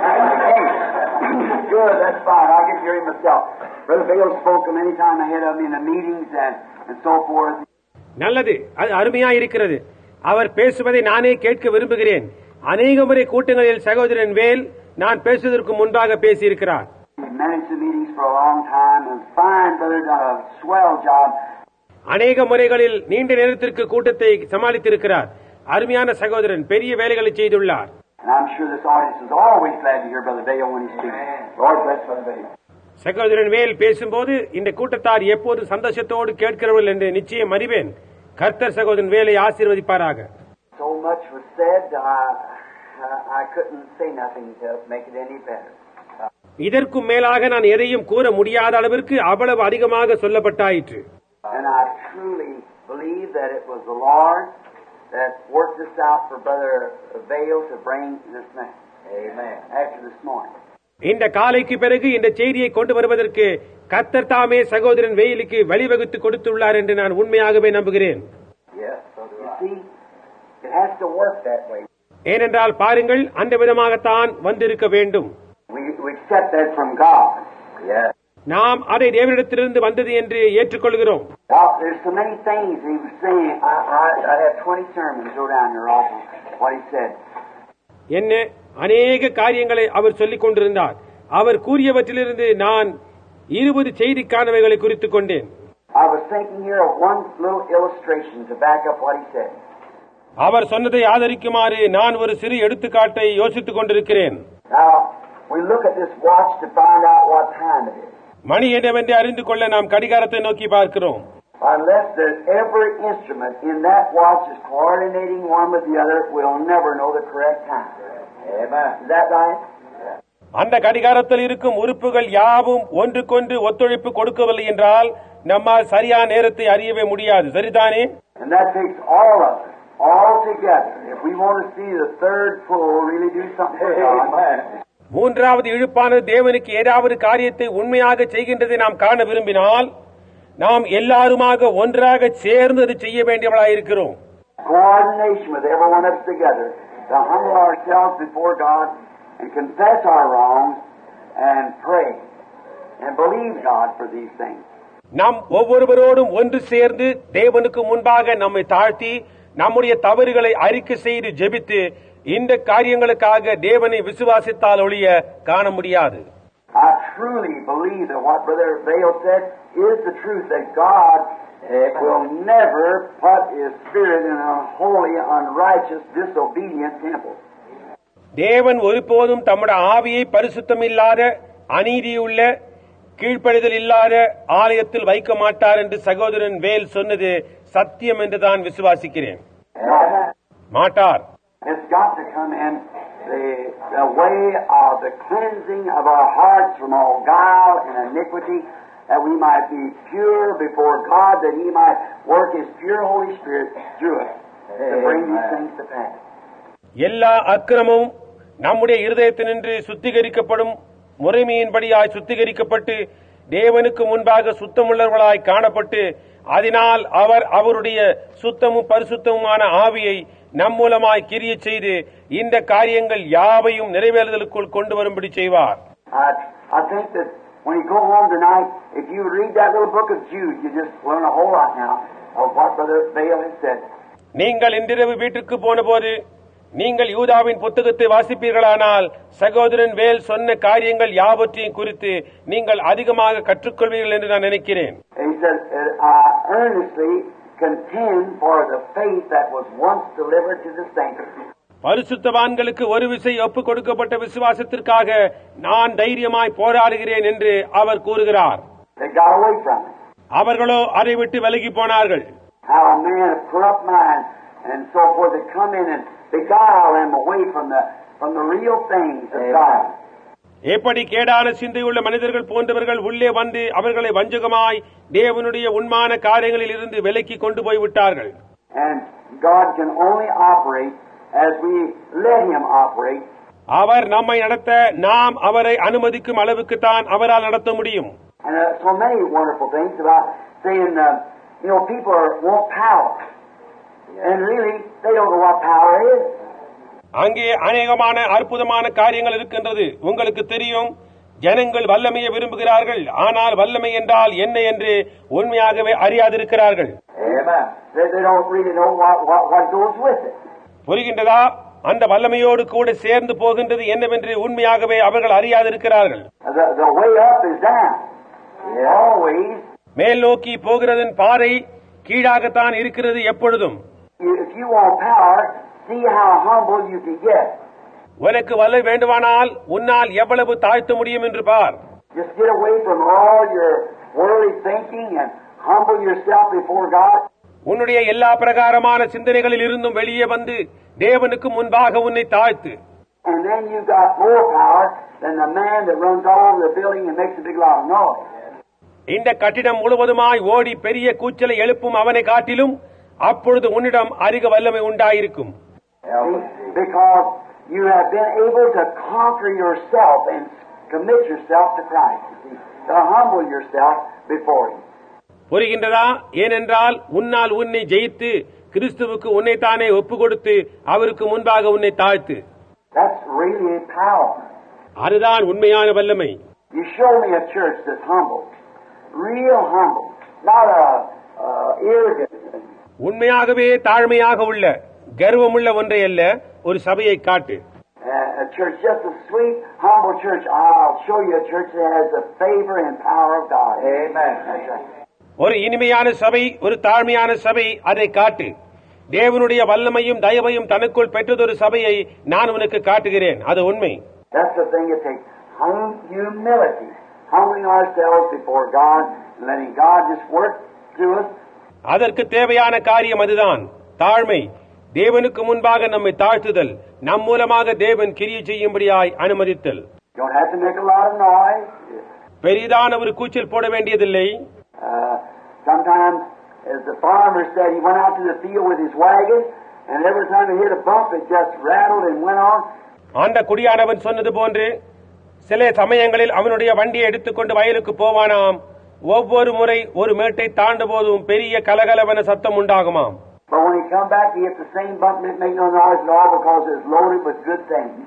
Good, that's fine. I can hear him myself. Brother Vale spoke many times ahead of me in the meetings and, and so forth. நல்லது, அது அருமையா இருக்கிறது. அவர் பேசுவதை நானே கேட்க விரும்புகிறேன். அநேக முறை கூட்டங்களில் சகோதரன் வேல் நான் பேசுவதற்கு முன்பாக பேசியிருக்கிறார். He managed the meetings for a long time and fine, brother, done a swell job. அநேக முறைகளில் நீண்ட நேரத்திற்கு கூட்டத்தை சமாளித்திருக்கிறார். அருமையான சகோதரன் பெரிய வேலைகளை செய்துள்ளார். And I'm sure this audience is always glad to hear Brother Vale when he speaks. Lord bless Brother Vale. சகோதரன் வேல் பேசும்போது இந்த கூட்டத்தார் எப்போது சந்தோஷத்தோடு கேட்கிறவர்கள் என்று நிச்சயம் அறிவேன். கர்த்தர் சகோதரன் வேலை ஆசீர்வதிப்பாராக. So much was said. I, uh, I couldn't say nothing to make it any better. இதற்கும் மேலாக நான் எதையும் கூற முடியாத அளவிற்கு அவ்வளவு அதிகமாக சொல்லப்பட்டாயிற்று. And I truly believe that it was the Lord that worked this out for Brother Vail to bring this message. Amen. After this morning. இந்த காலைக்கு பிறகு இந்த செய்தியை கொண்டு வருவதற்கு கர்த்தர் தாமே சகோதரன் வெயிலுக்கு வழிவகுத்து கொடுத்துள்ளார் என்று நான் உண்மையாகவே நம்புகிறேன். Yes, so do I. You see, it has to work that way. ஏனென்றால் பாருங்கள், அந்த விதமாகத்தான் வந்திருக்க வேண்டும். We we accept that from God. Yes. நாம் அதை தேவனிடத்திலிருந்து வந்தது என்று ஏற்றுக்கொள்கிறோம். Well, there's so many things he was saying. I I, I have twenty sermons go down here often. What he said. என்ன அநேக காரியங்களை அவர் சொல்லிக் கொண்டிருந்தார். அவர் கூறியவற்றிலிருந்து நான் இருபது செய்திக்கானவைகளை குறித்துக் கொண்டேன். I was thinking here of one little illustration to back up what he said. அவர் சொன்னதை ஆதரிக்குமாறு நான் ஒரு சிறு எடுத்துக்காட்டை யோசித்துக் கொண்டிருக்கிறேன். Now, we look at this watch to find out what time it is. மணி என்னவென்று அறிந்து கொள்ள நாம் கடிகாரத்தை நோக்கி பார்க்கிறோம். Unless there's every instrument in that watch is coordinating one with the other, we'll never know the correct time. Amen. Is that right? அந்த கடிகாரத்தில் இருக்கும் உறுப்புகள் யாவும் ஒன்றுக்கொன்று ஒத்துழைப்பு கொடுக்கவில்லை என்றால் நம்மால் சரியான நேரத்தை அறியவே முடியாது. சரிதானே? And that takes all of us, all together. If we want to see the third pull really do something for God. மூன்றாவது இழுப்பானது தேவனுக்கு ஏதாவது காரியத்தை உண்மையாக செய்கின்றதை நாம் காண விரும்பினால் நாம் எல்லாருமாக ஒன்றாக சேர்ந்து அது செய்ய வேண்டியவளாயிருக்கிறோம். Coordination with everyone of us together to humble ourselves before God and confess our wrongs and pray and believe God for these things. நாம் ஒவ்வொருவரோடும் ஒன்று சேர்ந்து தேவனுக்கு முன்பாக நம்மை தாழ்த்தி நம்முடைய தவறுகளை அறிக்கை செய்து ஜெபித்து இந்த காரியங்களுக்காக தேவனை விசுவாசித்தால் ஒழிய காண முடியாது. I truly believe that what Brother Vail said is the truth, that God will never put His Spirit in a holy, unrighteous, disobedient temple. தேவன் ஒருபோதும் தம்முடைய ஆவியை பரிசுத்தம் இல்லாத, அநீதியுள்ள, கீழ்ப்படிதல் இல்லாத ஆலயத்தில் வைக்க மாட்டார் என்று சகோதரன் வேல் சொன்னது சத்தியம் என்று தான் விசுவாசிக்கிறேன். மாட்டார். It's got to come in the, the way of the cleansing of our hearts from all guile and iniquity, that we might be pure before God, that He might work His pure Holy Spirit through us to bring these things to pass. எல்லா அக்கிரமும் நம்முடைய இருதயத்தினின்று சுத்திகரிக்கப்படும், முறைமையின்படியாய் சுத்திகரிக்கப்பட்டு தேவனுக்கு முன்பாக சுத்தமுள்ளவர்களாய் காணப்பட்டு அதனால் அவர் அவருடைய சுத்தமும் பரிசுத்தமுமான ஆவியை நம் மூலமாய் கிரிய செய்து இந்த காரியங்கள் யாவையும் நிறைவேறுதலுக்குள் கொண்டு வரும்படி செய்வார். I think that when you go home tonight, if you read that little book of Jude, you just learn a whole lot now of what Brother Vail has said. நீங்கள் இன்றிரவு வீட்டுக்கு போன போது நீங்கள் யூதாவின் புத்தகத்தை வாசிப்பீர்களானால் சகோதரன் வேல் சொன்ன காரியங்கள் யாவற்றையும் குறித்து நீங்கள் அதிகமாக கற்றுக்கொள்வீர்கள் என்று நான் நினைக்கிறேன். He said, I earnestly contend for the faith that was once delivered to the saints. பரிசுத்தவான்களுக்கு ஒரு விசை ஒப்பு கொடுக்கப்பட்ட விசுவாசத்திற்காக நான் தைரியமாய் போராடுகிறேன் என்று அவர் கூறுகிறார். They got away from it. அவர்களோ அதை விட்டு விலகி போனார்கள். How a man of corrupt mind and so forth had come in and beguile them away from the from the real things of God. எப்படி கேடான சிந்தையுள்ள மனிதர்கள் போன்றவர்கள் உள்ளே வந்து அவர்களை வஞ்சகமாய் தேவனுடைய உண்மான காரியங்களில் இருந்து விலக்கி கொண்டு போய் விட்டார்கள். And God can only operate as we let Him operate. அவர் நம்மை நடத்த நாம் அவரை அனுமதிக்கும் அளவுக்கு தான் அவரால் நடத்த முடியும். And uh, so many wonderful things about saying, uh, you know, people are, want power, and really they don't know what power is. அங்கே அநேகமான அற்புதமான காரியங்கள் இருக்கின்றது. உங்களுக்கு தெரியும், ஜனங்கள் வல்லமையை விரும்புகிறார்கள், ஆனால் வல்லமை என்றால் என்ன என்று உண்மையாகவே அறியாதிருக்கிறார்கள். புரிகின்றதா? அந்த வல்லமையோடு கூட சேர்ந்து போகின்றது என்னவென்று உண்மையாகவே அவர்கள் அறியாதிருக்கிறார்கள். மேல் நோக்கி போகிறதன் பாறை கீழாகத்தான் இருக்கிறது எப்பொழுதும். See how humble you can get. உனக்கு வல்ல வேண்டுமானால் உன்னால் எவ்வளவு தாழ்த்த முடியும் என்று பார். Just get away from all your worldly thinking and humble yourself before God. உன்னுடைய எல்லா பிரகாரமான சிந்தனைகளில் இருந்தும் வெளியே வந்து தேவனுக்கு முன்பாக உன்னை தாழ்த்து. And then you've got more power than the man that runs all over the building and makes a big lot of noise. இந்த கட்டிடம் முழுவதுமாய் ஓடி பெரிய கூச்சலை எழுப்பும் அவனை காட்டிலும் அப்பொழுது உன்னிடம் அதிக வல்லமை உண்டாயிருக்கும். Because you have been able to conquer yourself and commit yourself to Christ. See, to humble yourself before Him. புரிகின்றதா? ஏனென்றால் உன்னால் உன்னை ஜெயித்து கிறிஸ்துவுக்கு உன்னைத்தானே ஒப்பு கொடுத்து அவருக்கு முன்பாக உன்னை தாழ்த்து. That's really power. அதுதான் உண்மையான வல்லமை. You show me a church that's humble, real humble, not a uh, arrogant. உண்மையாகவே தாழ்மையாக உள்ள கர்வமுள்ள ஒன்றை அல்ல, ஒரு சபையை காட்டு. A church, just a sweet, humble church. I'll show you a church that has the favor and power of God. Amen. That's right. ஒரு இனிமையான சபை, ஒரு தாழ்மையான சபை, அதை காட்டு. தேவனுடைய வல்லமையும் தயவையும் தனக்குள் பெற்றதொரு சபையை நான் உனக்கு காட்டுகிறேன். அது உண்மை. That's the thing it takes. Humility, humbling ourselves before God, and letting God just work through us. அதற்கு தேவையான காரியம் அதுதான், தாழ்மை. தேவனுக்கு முன்பாக நம்மை தாழ்த்துதல், நம் மூலமாக தேவன் கிரியை செய்யும்படியாய் அனுமதித்தல். Don't have to make a lot of noise. பெரிதான ஒரு கூச்சல் போட வேண்டியதில்லை. Uh, sometimes, as the farmer said, he went out to the field with his wagon, and every time he hit a bump, it just rattled and went on. அந்த குடியானவன் சொன்னது போன்று சில சமயங்களில் அவனுடைய வண்டியை எடுத்துக்கொண்டு வயலுக்கு போவானாம். ஒவ்வொரு முறை ஒரு மேட்டை தாண்டும் போதும் பெரிய கலகலவன சத்தம் உண்டாகுமாம். But when he come back, he hit the same bump and it made no noise at all because it's loaded with good things.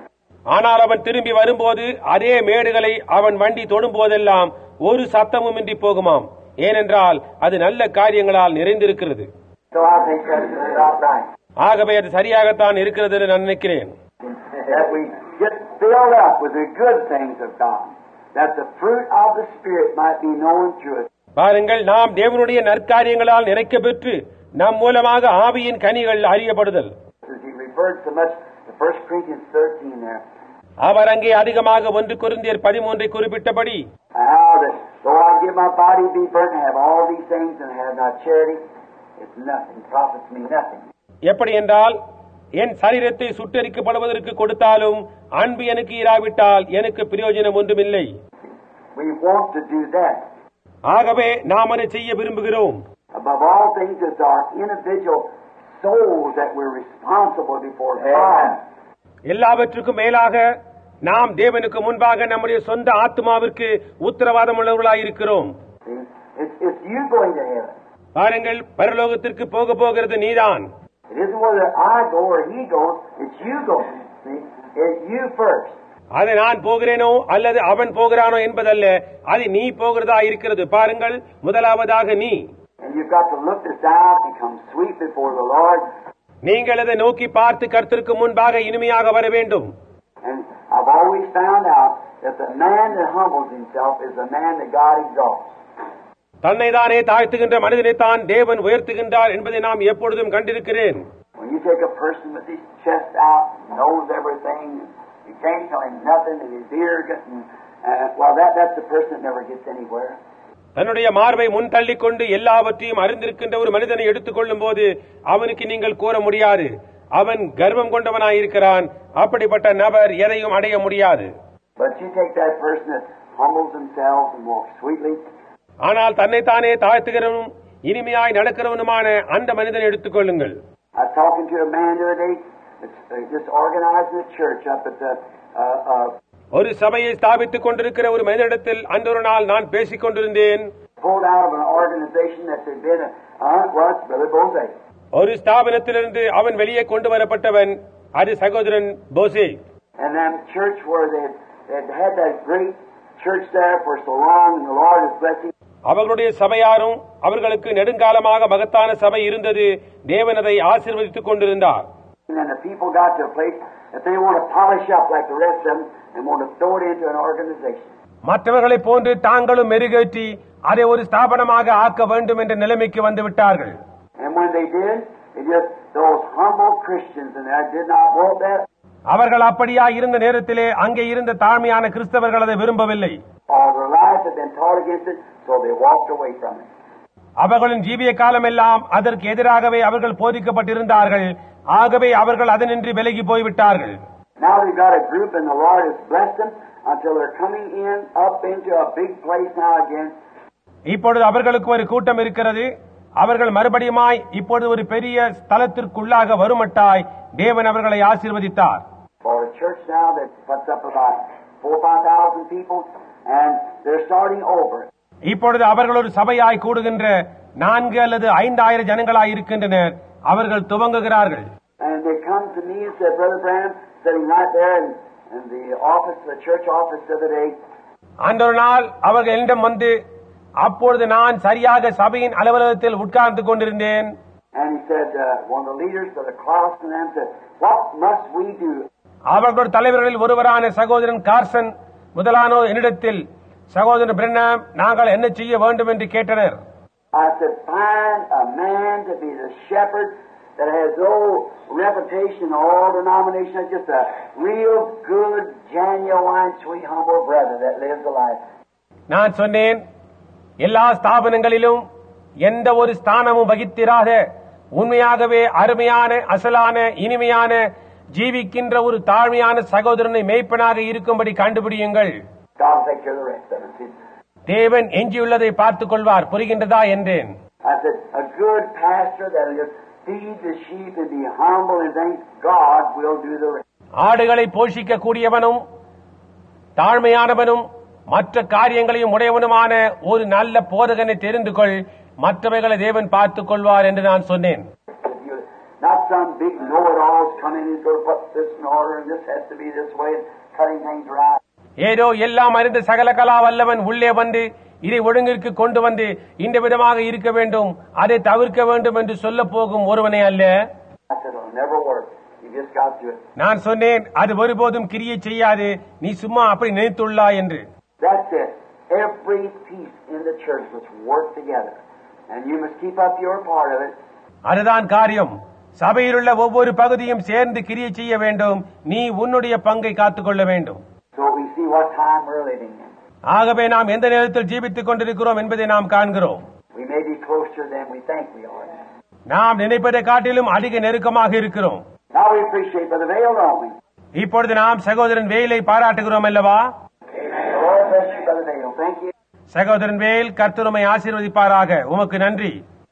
ஆனால் அவன் திரும்பி வரும்போது அதே மேடுகளை அவன் வண்டி தொடும் போதெல்லாம் ஒரு சத்தமும் இன்றி போகுமாம். ஏனென்றால் அது நல்ல காரியங்களால் நிறைந்திருக்கிறது. So I think that's about right. ஆகவே அது சரியாகத்தான் இருக்கிறது என்று நான் நினைக்கிறேன். That we get filled up with the good things of God, that the fruit of the Spirit might be known to us. பாருங்கள், நாம் தேவனுடைய நற்காரியங்களால் நிறைக்க பெற்று நம் மூலமாக ஆவியின் கனிகள் அறியப்படுதல். He referred so much to First Corinthians thirteen there. அவர் அங்கே அதிகமாக ஒன்று கொரிந்தியர் பதிமூன்றை குறிப்பிட்டபடி, How that though I give my body be burnt and have all these things and have not charity, it's nothing, profits me nothing. எப்படி என்றால், என் சரீரத்தை சுட்டரிக்கப்படுவதற்கு கொடுத்தாலும் அன்பு எனக்கு இராவிட்டால் எனக்கு பிரயோஜனம் ஒன்றுமில்லை. We want to do that. ஆகவே நாம் அதை செய்ய விரும்புகிறோம். Above all things is our individual souls that we're responsible before God. எல்லாவற்றுக்கும் மேலாக நாம் தேவனுக்கு முன்பாக நம்முடைய சொந்த ஆத்மாவிற்கு உத்தரவாதம் உள்ளவர்களாய் இருக்கிறோம். It's, it's you going to heaven. பாருங்கள், பரலோகத்திற்கு போக போகிறது நீதான். It isn't whether I go or he goes, it's you going. See? It's you first. அது நான் போகிறேனோ அல்லது அவன் போகிறானோ என்பதல்ல, அது நீ போகிறதா இருக்கிறது. பாருங்கள், முதலாவதாக நீ. And you've got to look this out, become sweet before the Lord. நீங்கள் அதை நோக்கி பார்த்து கர்த்தருக்கு முன்பாக இனிமையாக வர வேண்டும். And I've always found out that the man that humbles himself is the man that God exalts. தன்னை தானே தாழ்த்துகின்ற மனிதனைத்தான் தேவன் உயர்த்துகின்றார் என்பதை நாம் எப்பொழுதும் கண்டிருக்கிறேன். When you take a person with his chest out, knows everything, you can't tell him nothing, and his ear getting, uh, well, that that's the person that never gets anywhere. தன்னுடைய மார்பை முன் தள்ளிக் கொண்டு எல்லாவற்றையும் அறிந்திருக்கின்ற ஒரு மனிதனை எடுத்துக் கொள்ளும் போது அவனுக்கு நீங்கள் கூற முடியாது, அவன் கர்வம் கொண்டவனாயிருக்கிறான். அப்படிப்பட்ட நபர் எதையும் அடைய முடியாது. But you take that person that humbles themselves and walks sweetly. ஆனால் தன்னைத்தானே தாழ்த்துகிறவனும் இனிமையாய் நடக்கிறவனுமான அந்த மனிதனை எடுத்துக் கொள்ளுங்கள். I was talking to a man the other day that's uh, just organizing a church up at the uh, uh, ஒரு சபையை ஸ்தாபித்துக் கொண்டிருக்கிற ஒரு மனிதனிடத்தில் அன்று ஒரு நாள் நான் பேசிக் கொண்டிருந்தேன். pulled out of an organization that had been a uh, well, it's Brother Bose. ஒரு ஸ்தாபனத்திலிருந்து அவன் வெளியே கொண்டு வரப்பட்டவன், அது சகோதரன் போசே. And then church where they had, they had had that great church there for so long, and the Lord is blessing. அவர்களுடைய சபையாரும் அவர்களுக்கு நெடுங்காலமாக மகத்தான சபை இருந்தது. தேவன் அதை ஆசீர்வதித்துக் கொண்டிருந்தார். And then the people got to a place that they want to polish up like the rest of them and want to throw it into an organization. மற்றவர்களை போன்று தாங்களும் மெருகேற்றி அதை ஒரு ஸ்தாபனமாக ஆக்க வேண்டும் என்ற நிலைமைக்கு வந்து விட்டார்கள். And when they did, it just those humble Christians and I did not want that. அவர்கள் அப்படியா இருந்த நேரத்திலே அங்கே இருந்த தாழ்மையான கிறிஸ்தவர்கள் அதை விரும்பவில்லை. All their lives had been taught against it, so they walked away from it. அவர்களின் ஜீவிய காலம் எல்லாம் அதற்கு எதிராகவே அவர்கள் போதிக்கப்பட்டிருந்தார்கள். ஆகவே அவர்கள் அதனின்றி விலகி போய்விட்டார்கள். Now they've got a group and the Lord has blessed them until they're coming in up into a big place now again. இப்பொழுது அவர்களுக்கு ஒரு கூட்டம் இருக்கிறது. அவர்கள் மறுபடியுமாய் இப்பொழுது ஒரு பெரிய ஸ்தலத்திற்குள்ளாக வருமட்டாய் தேவன் அவர்களை ஆசீர்வதித்தார். For a church now that puts up about four or five thousand people and they're starting over. இப்பொழுது அவர்கள் ஒரு சபையாய் கூடுகின்ற நான்கு அல்லது ஐந்தாயிரம் ஜனங்களாய் இருக்கின்றனர். அவர்கள் துவங்குகிறார்கள். And they come to me and said, Brother Branham, sitting right there in, in the office, the church office the other day. அன்றொரு நாள் அவர்கள் என்னிடம் வந்து அப்பொழுது நான் சரியாக சபையின் அலுவலகத்தில் உட்கார்ந்து கொண்டிருந்தேன். And he said, uh, one of the leaders of the class and them said, what must we do? அவர்கள் தலைவர்களில் ஒருவரான சகோதரன் கார்சன் முதலானோர் என்னிடத்தில் சகோதரன் பிரண்ணாம் நாங்கள் என்ன செய்ய வேண்டும் என்று கேட்டனர். I said, find a man to be the shepherd that has no reputation in all denominations, just a real good, genuine, sweet, humble brother that lives a life. நான் சொன்னேன், எல்லா ஸ்தாபனங்களிலும் எந்த ஒரு ஸ்தானமும் வகித்திராத உண்மையாகவே அருமையான அசலான இனிமையான ஜீவிக்கின்ற ஒரு தாழ்மையான சகோதரனை மேய்ப்பனாக இருக்கும்படி கண்டுபிடியுங்கள். தேவன் எஞ்சியுள்ளதை பார்த்துக் கொள்வார். புரிகின்றதா என்றேன். ஆடுகளை போஷிக்க கூடியவனும் தாழ்மையானவனும் மற்ற காரியங்களையும் உடையவனுமான ஒரு நல்ல போதகனை தெரிந்து கொள், மற்றவைகளை தேவன் பார்த்துக் கொள்வார் என்று நான் சொன்னேன். Not some big know-it-alls coming and going to put this in order and this has to be this way and cutting things right. ஏதோ எல்லாம் அறிந்த சகல கலா வல்லவன் உள்ளே வந்து இதை ஒழுங்கிற்கு கொண்டு வந்து இந்த விதமாக இருக்க வேண்டும், அதை தவிர்க்க வேண்டும் என்று சொல்ல போகும் ஒருவனே அல்ல. நான் சொன்னேன், அது ஒருபோதும் கிரியை செய்யாது, நீ சும்மா அப்படி நினைத்துள்ளாய் என்று. That's it. Every piece in the church must work together and you must keep up your part of it. அதுதான் காரியம். சபையில் உள்ள ஒவ்வொரு பகுதியும் சேர்ந்து கிரியை செய்ய வேண்டும், நீ உன்னுடைய பங்கை காத்துக்கொள்ள வேண்டும். So we see what time we're living in. ஆகவே நாம் எந்த நேரத்தில் ஜீவித்துக் கொண்டிருக்கிறோம் என்பதை நாம் காண்கிறோம். We may be closer than we think we are. நாம் நினைப்பதை காட்டிலும் அதிக நெருக்கமாக இருக்கிறோம். Now we appreciate Brother Vail, don't we? இப்பொழுது நாம் சகோதரன் வேலை பாராட்டுகிறோம் அல்லவா? Lord bless you, Brother Vail. Thank you. சகோதரன் வேல் கர்த்தருமை ஆசீர்வதிப்பாராக. உமக்கு நன்றி.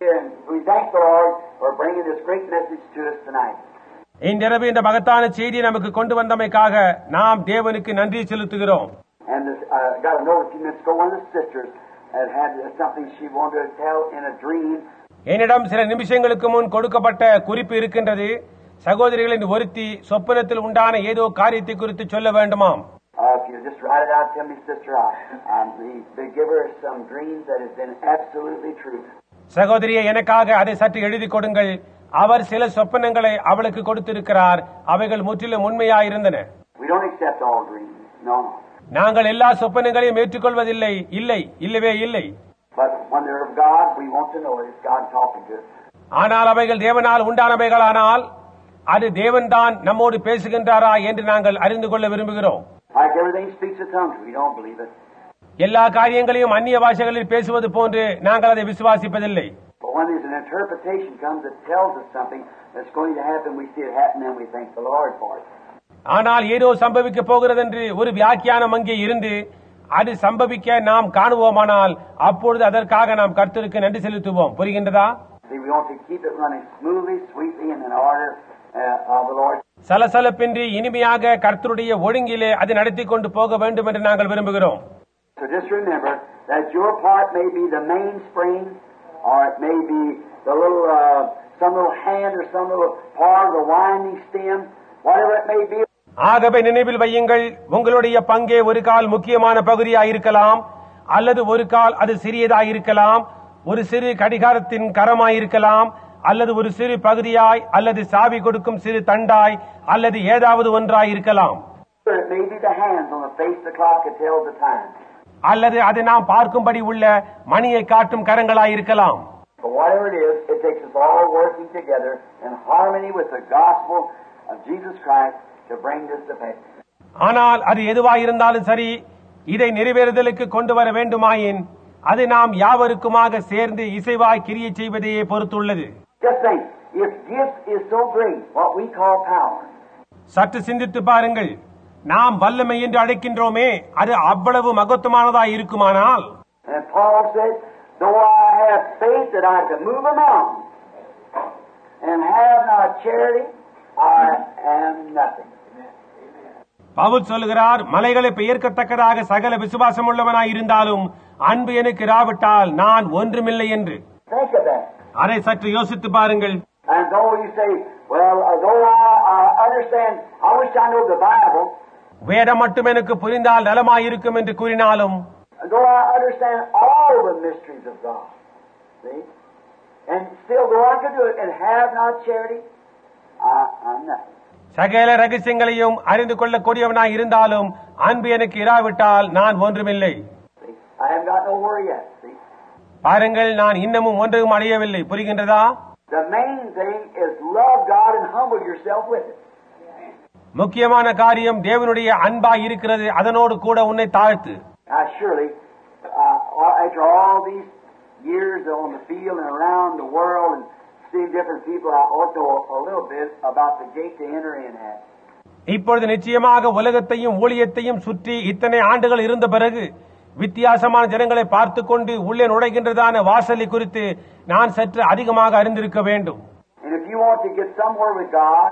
We thank the Lord for bringing this great message to us tonight. இன்றிரவு இந்த மகத்தான செய்தியை நமக்கு கொண்டு வந்தமைக்காக நாம் தேவனுக்கு நன்றி செலுத்துகிறோம். And this, uh, got a note a few minutes ago. One of the sisters had had something she wanted to tell in a dream. என்னிடம் சில நிமிஷங்களுக்கு முன் கொடுக்கப்பட்ட குறிப்பு இருக்கின்றது. சகோதரிகளின் ஒருத்தி சொப்பனத்தில் உண்டான ஏதோ காரியத்தை குறித்து சொல்ல வேண்டுமாம். Uh, if you just write it out, tell me, sister, um, they give her some dreams that has been absolutely true. சகோதரியை எனக்காக அதை சற்று எழுதி கொடுங்கள். அவர் சில சொப்பனங்களை அவளுக்கு கொடுத்திருக்கிறார், அவைகள் முற்றிலும் உண்மையாயிருந்தன. We don't accept all dreams. No. நாங்கள் எல்லா சொப்பனங்களையும் ஏற்றுக்கொள்வதில்லை. இல்லை, இல்லவே இல்லை. But when they're of God, we want to know it's God talking to us. ஆனால் அவைகள் தேவனால் உண்டானவைகளானால் அது தேவன்தான் நம்மோடு பேசுகின்றாரா என்று நாங்கள் அறிந்து கொள்ள விரும்புகிறோம். Like everything speaks a tongue, we don't believe it. எல்லா காரியங்களையும் அந்நிய பாஷைகளில் பேசுவது போன்று நாங்கள் அதை விசுவாசிப்பதில்லை. But when there's an interpretation comes that tells us something that's going to happen, we see it happen and we thank the Lord for it. ஆனால் ஏதோ சம்பவிக்க போகிறது என்று ஒரு வியாக்கியானம் அங்கே இருந்து அது சம்பவிக்க நாம் காணுவோமானால் அப்பொழுது அதற்காக நாம் கர்த்தருக்கு நன்றி செலுத்துவோம். புரிகின்றதா? See, we want to keep it running smoothly, sweetly, and in order uh, of the Lord. சலசலப்பின்றி இனிமையாக கர்த்தருடைய ஒழுங்கிலே அதை நடத்தி கொண்டு போக வேண்டும் என்று நாங்கள் விரும்புகிறோம். So just remember that your part may be the mainspring, or it may be the little, uh, some little hand or some little part of the winding stem, whatever it may be. ஆகவே நினைவில் வையுங்கள், உங்களுடைய பங்கே ஒரு கால் முக்கியமான பகுதியாயிருக்கலாம், அல்லது ஒரு கால் அது சிறியதாயிருக்கலாம், ஒரு சிறு கடிகாரத்தின் கரமாயிருக்கலாம், அல்லது ஒரு சிறு பகுதியாய், அல்லது சாவி கொடுக்கும் சிறு தண்டாய், அல்லது ஏதாவது ஒன்றாயிருக்கலாம். It may be the hands on the face of the clock that tells the time. அல்லது அது நாம் பார்க்கும்படி உள்ள மணியை காட்டும் கரங்களாயிருக்கலாம். But whatever it is, it takes us all working together in harmony with the gospel of Jesus Christ to bring this to pass. ஆனால் அது எதுவாயிருந்தாலும் சரி, இதை நிறைவேறுதலுக்கு கொண்டு வர வேண்டுமாயின் அது நாம் யாவருக்குமாக சேர்ந்து இசைவாய் கிரியை செய்வதையே பொறுத்துள்ளது. Just think, if gift is so great, what we call power. சற்று சிந்தித்து பாருங்கள். நாம் வல்லமை என்று அழைக்கின்றோமே, அது அவ்வளவு மகத்துவமானதாய் இருக்குமானால், And Paul said, though I have faith that I can move a mountain and have not charity, I am nothing. Pavul சொல்லுகிறார், மலைகளை பெயர்க்கத்தக்கதாக சகல விசுவாசம் உள்ளவனாய் இருந்தாலும் அன்பு எனக்கு இராவிட்டால் நான் ஒன்றுமில்லை என்று. Think of that. அதை சற்று யோசித்து பாருங்கள். And though you say, well, uh, though I, I understand, I wish I know the Bible, வேதம் மட்டும் எனக்கு புரிந்தால் நலமாயிருக்கும் என்று கூறினாலும், though I understand all the mysteries of God, see, and still though I could do it and have not charity, I, I'm nothing. சகல ரகசியங்களையும் அறிந்து கொள்ளக்கூடியவனாய் இருந்தாலும் அன்பு எனக்கு இராவிட்டால் நான் ஒன்றுமில்லை. See, I haven't got nowhere yet, see. பாருங்கள், நான் இன்னமும் ஒன்றும் அடையவில்லை. புரிகின்றதா? The main thing is love God and humble yourself with it. முக்கியமான காரியம் தேவனுடைய அன்பாய் இருக்கிறது, அதனோடு கூட உன்னை தாழ்த்து. Now surely, uh, after all these years on the field and around the world and seeing different people, I ought to know a little bit about the gate to enter in at. இப்பொழுது நிச்சயமாக உலகத்தையும் ஊழியத்தையும் சுற்றி இத்தனை ஆண்டுகள் இருந்த பிறகு வித்தியாசமான ஜனங்களை பார்த்து கொண்டு உள்ளே நுழைகின்றதான வாசலை குறித்து நான் சற்று அதிகமாக அறிந்திருக்க வேண்டும். And if you want to get somewhere with God,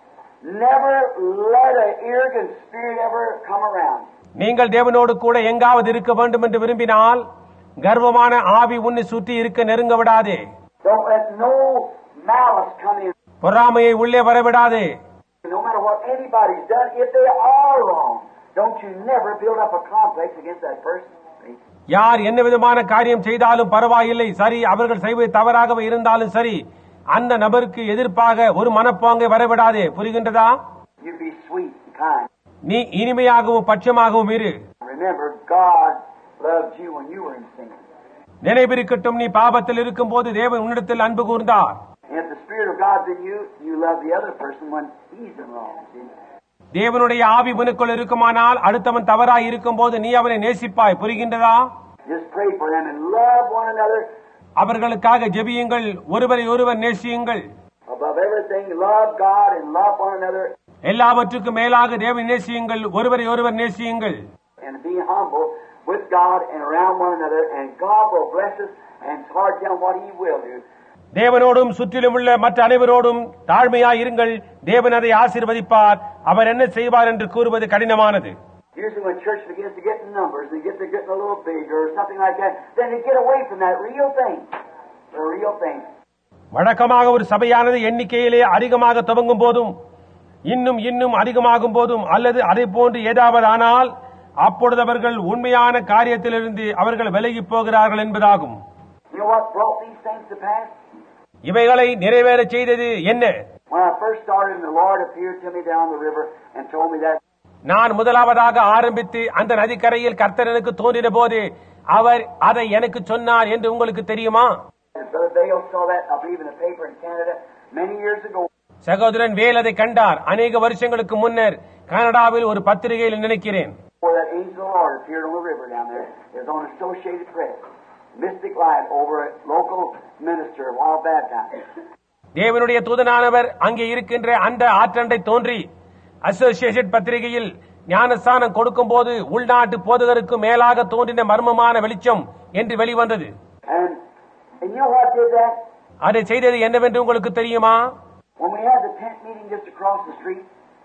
never let an arrogant spirit ever come around. நீங்கள் தேவனோடு கூட எங்காவது இருக்க வேண்டும் என்று விரும்பினால் கர்வமான ஆவி உன்னை சுற்றி இருக்க நெருங்க விடாதே. Don't let no malice come in. பொறாமையை உள்ளே வரவிடாதே. No matter what anybody's done, if they are wrong, don't you never build up a complex against that person. யார் என்ன விதமான காரியம் செய்தாலும் பரவாயில்லை, சரி, அவர்கள் செய்வது தவறாகவே இருந்தாலும் சரி, அந்த நபருக்கு எதிர்ப்பாக ஒரு மனப்பாங்கை வரவிடாதே. புரிகின்றதா? You be sweet and kind. நீ இனிமையாகவும் பட்சமாகவும் இரு. Remember, God loved you when you were in sin. நினைவிருக்கட்டும், நீ பாவத்தில் இருக்கும் போது தேவன் உன்னிடத்தில் அன்பு கூர்ந்தார். And if the Spirit of God's in you, you love the other person when he's in wrong. See? தேவனுடைய ஆவி உனக்குள் இருக்குமானால் அடுத்தவன் தவறாய் இருக்கும் போது நீ அவனை நேசிப்பாய். புரிகின்றதா? Just pray for them and love one another. அவர்களுக்காக ஜெபியுங்கள், ஒருவரை ஒருவர் நேசியுங்கள். Above everything, love God and love one another. எல்லாவற்றுக்கும் மேலாக தேவனை நேசியுங்கள், ஒருவரை ஒருவர் நேசியுங்கள். And be humble with God and around one another, and God will bless us, and it's hard to tell what He will do. தேவனோடும் சுற்றிலும் உள்ள மற்ற அனைவரோடும் தாழ்மையாய் இருங்கள், தேவன் அதை ஆசீர்வதிப்பார். அவர் என்ன செய்வார் என்று கூறுவது கடினமானது. Usually when church begins to get in numbers, they get to getting a little bigger or something like that, then they get away from that real thing, the real thing. வழக்கமாக ஒரு சபையானது எண்ணிக்கையிலே அதிகமாக துவங்கும் போதும் இன்னும் இன்னும் அதிகமாகும் போதும் அல்லது அதை போன்று ஏதாவது ஆனால் அப்பொழுது அவர்கள் உண்மையான காரியத்திலிருந்து அவர்கள் விலகி போகிறார்கள் என்பதாகும். You know what brought these things to pass? இவைகளை நிறைவேற செய்தது என்ன? When I first started, and the Lord appeared to me down the river and told me that. நான் முதலாவதாக ஆரம்பித்து அந்த நதிக்கரையில் கர்த்தர் எனக்கு தோன்றின போது அவர் அதை எனக்கு சொன்னார் என்று உங்களுக்கு தெரியுமா? Brother Dale saw that, I believe, in the paper in Canada many years ago. சகோதரன் வேல் அதை கண்டார் அநேக வருஷங்களுக்கு முன்னர் கனடாவில் ஒரு பத்திரிகையில் நினைக்கிறேன். Where that angel of the Lord appeared on the river down there is on Associated Press. Mystic light over a local minister while baptized. தேவனுடைய தூதனானவர் அங்கே இருக்கின்ற அந்த ஆற்றண்டை தோன்றி அசோசியேஷன் பத்திரிகையில் ஞானஸ்தானம் கொடுக்கும் போது உள்நாட்டு போதகருக்கு மேலாக தோன்றின மர்மமான வெளிச்சம் என்று வெளிவந்தது. And, and you know what did that? அதை செய்தது என்னவென்று உங்களுக்கு தெரியுமா? When we had the tent meeting just across the street,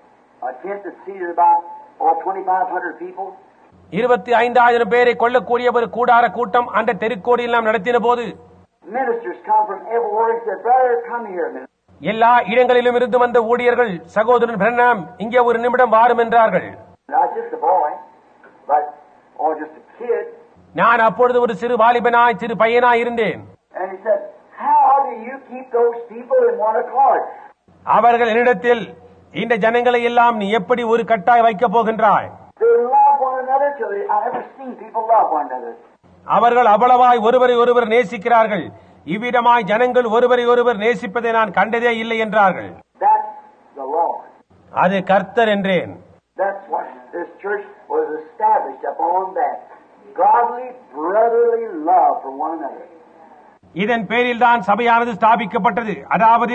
a tent that seated about oh, twenty-five hundred people. இருபத்தி ஐந்தாயிரம் பேரை கொள்ளக்கூடிய ஒரு கூடார கூட்டம் அந்த தெருக்கோடியில் நாம் நடத்தின போது Ministers come from everywhere and said, "Brother, come here a minute." எல்லா இடங்களிலும் இருந்து வந்த ஊழியர்கள் சகோதரன் பிரண்ணாம் இங்கே ஒரு நிமிடம் வாரும் என்றார்கள். Not just a boy, but or just a kid. நான் அப்பொழுது ஒரு சிறு வாலிபனாய் சிறு பையனாய் இருந்தேன். And he said, "How do you keep those people in one accord?" அவர்கள் என்னிடத்தில் இந்த ஜனங்களை எல்லாம் நீ எப்படி ஒரு கட்டாய் வைக்கப் போகின்றாய்? They love one another till they, I've never seen people love one another. அவர்கள் அவ்வளவாய் ஒருவரை ஒருவர் நேசிக்கிறார்கள். இவ்விதமாய் ஜனங்கள் ஒருவரை ஒருவர் நேசிப்பதை நான் கண்டதே இல்லை என்றார்கள். That's the Lord. அது கர்த்தர் என்றேன். That's what this church was established upon, that godly brotherly love for one another. இதன் பேரில் தான் சபையானது ஸ்தாபிக்கப்பட்டது. அதாவது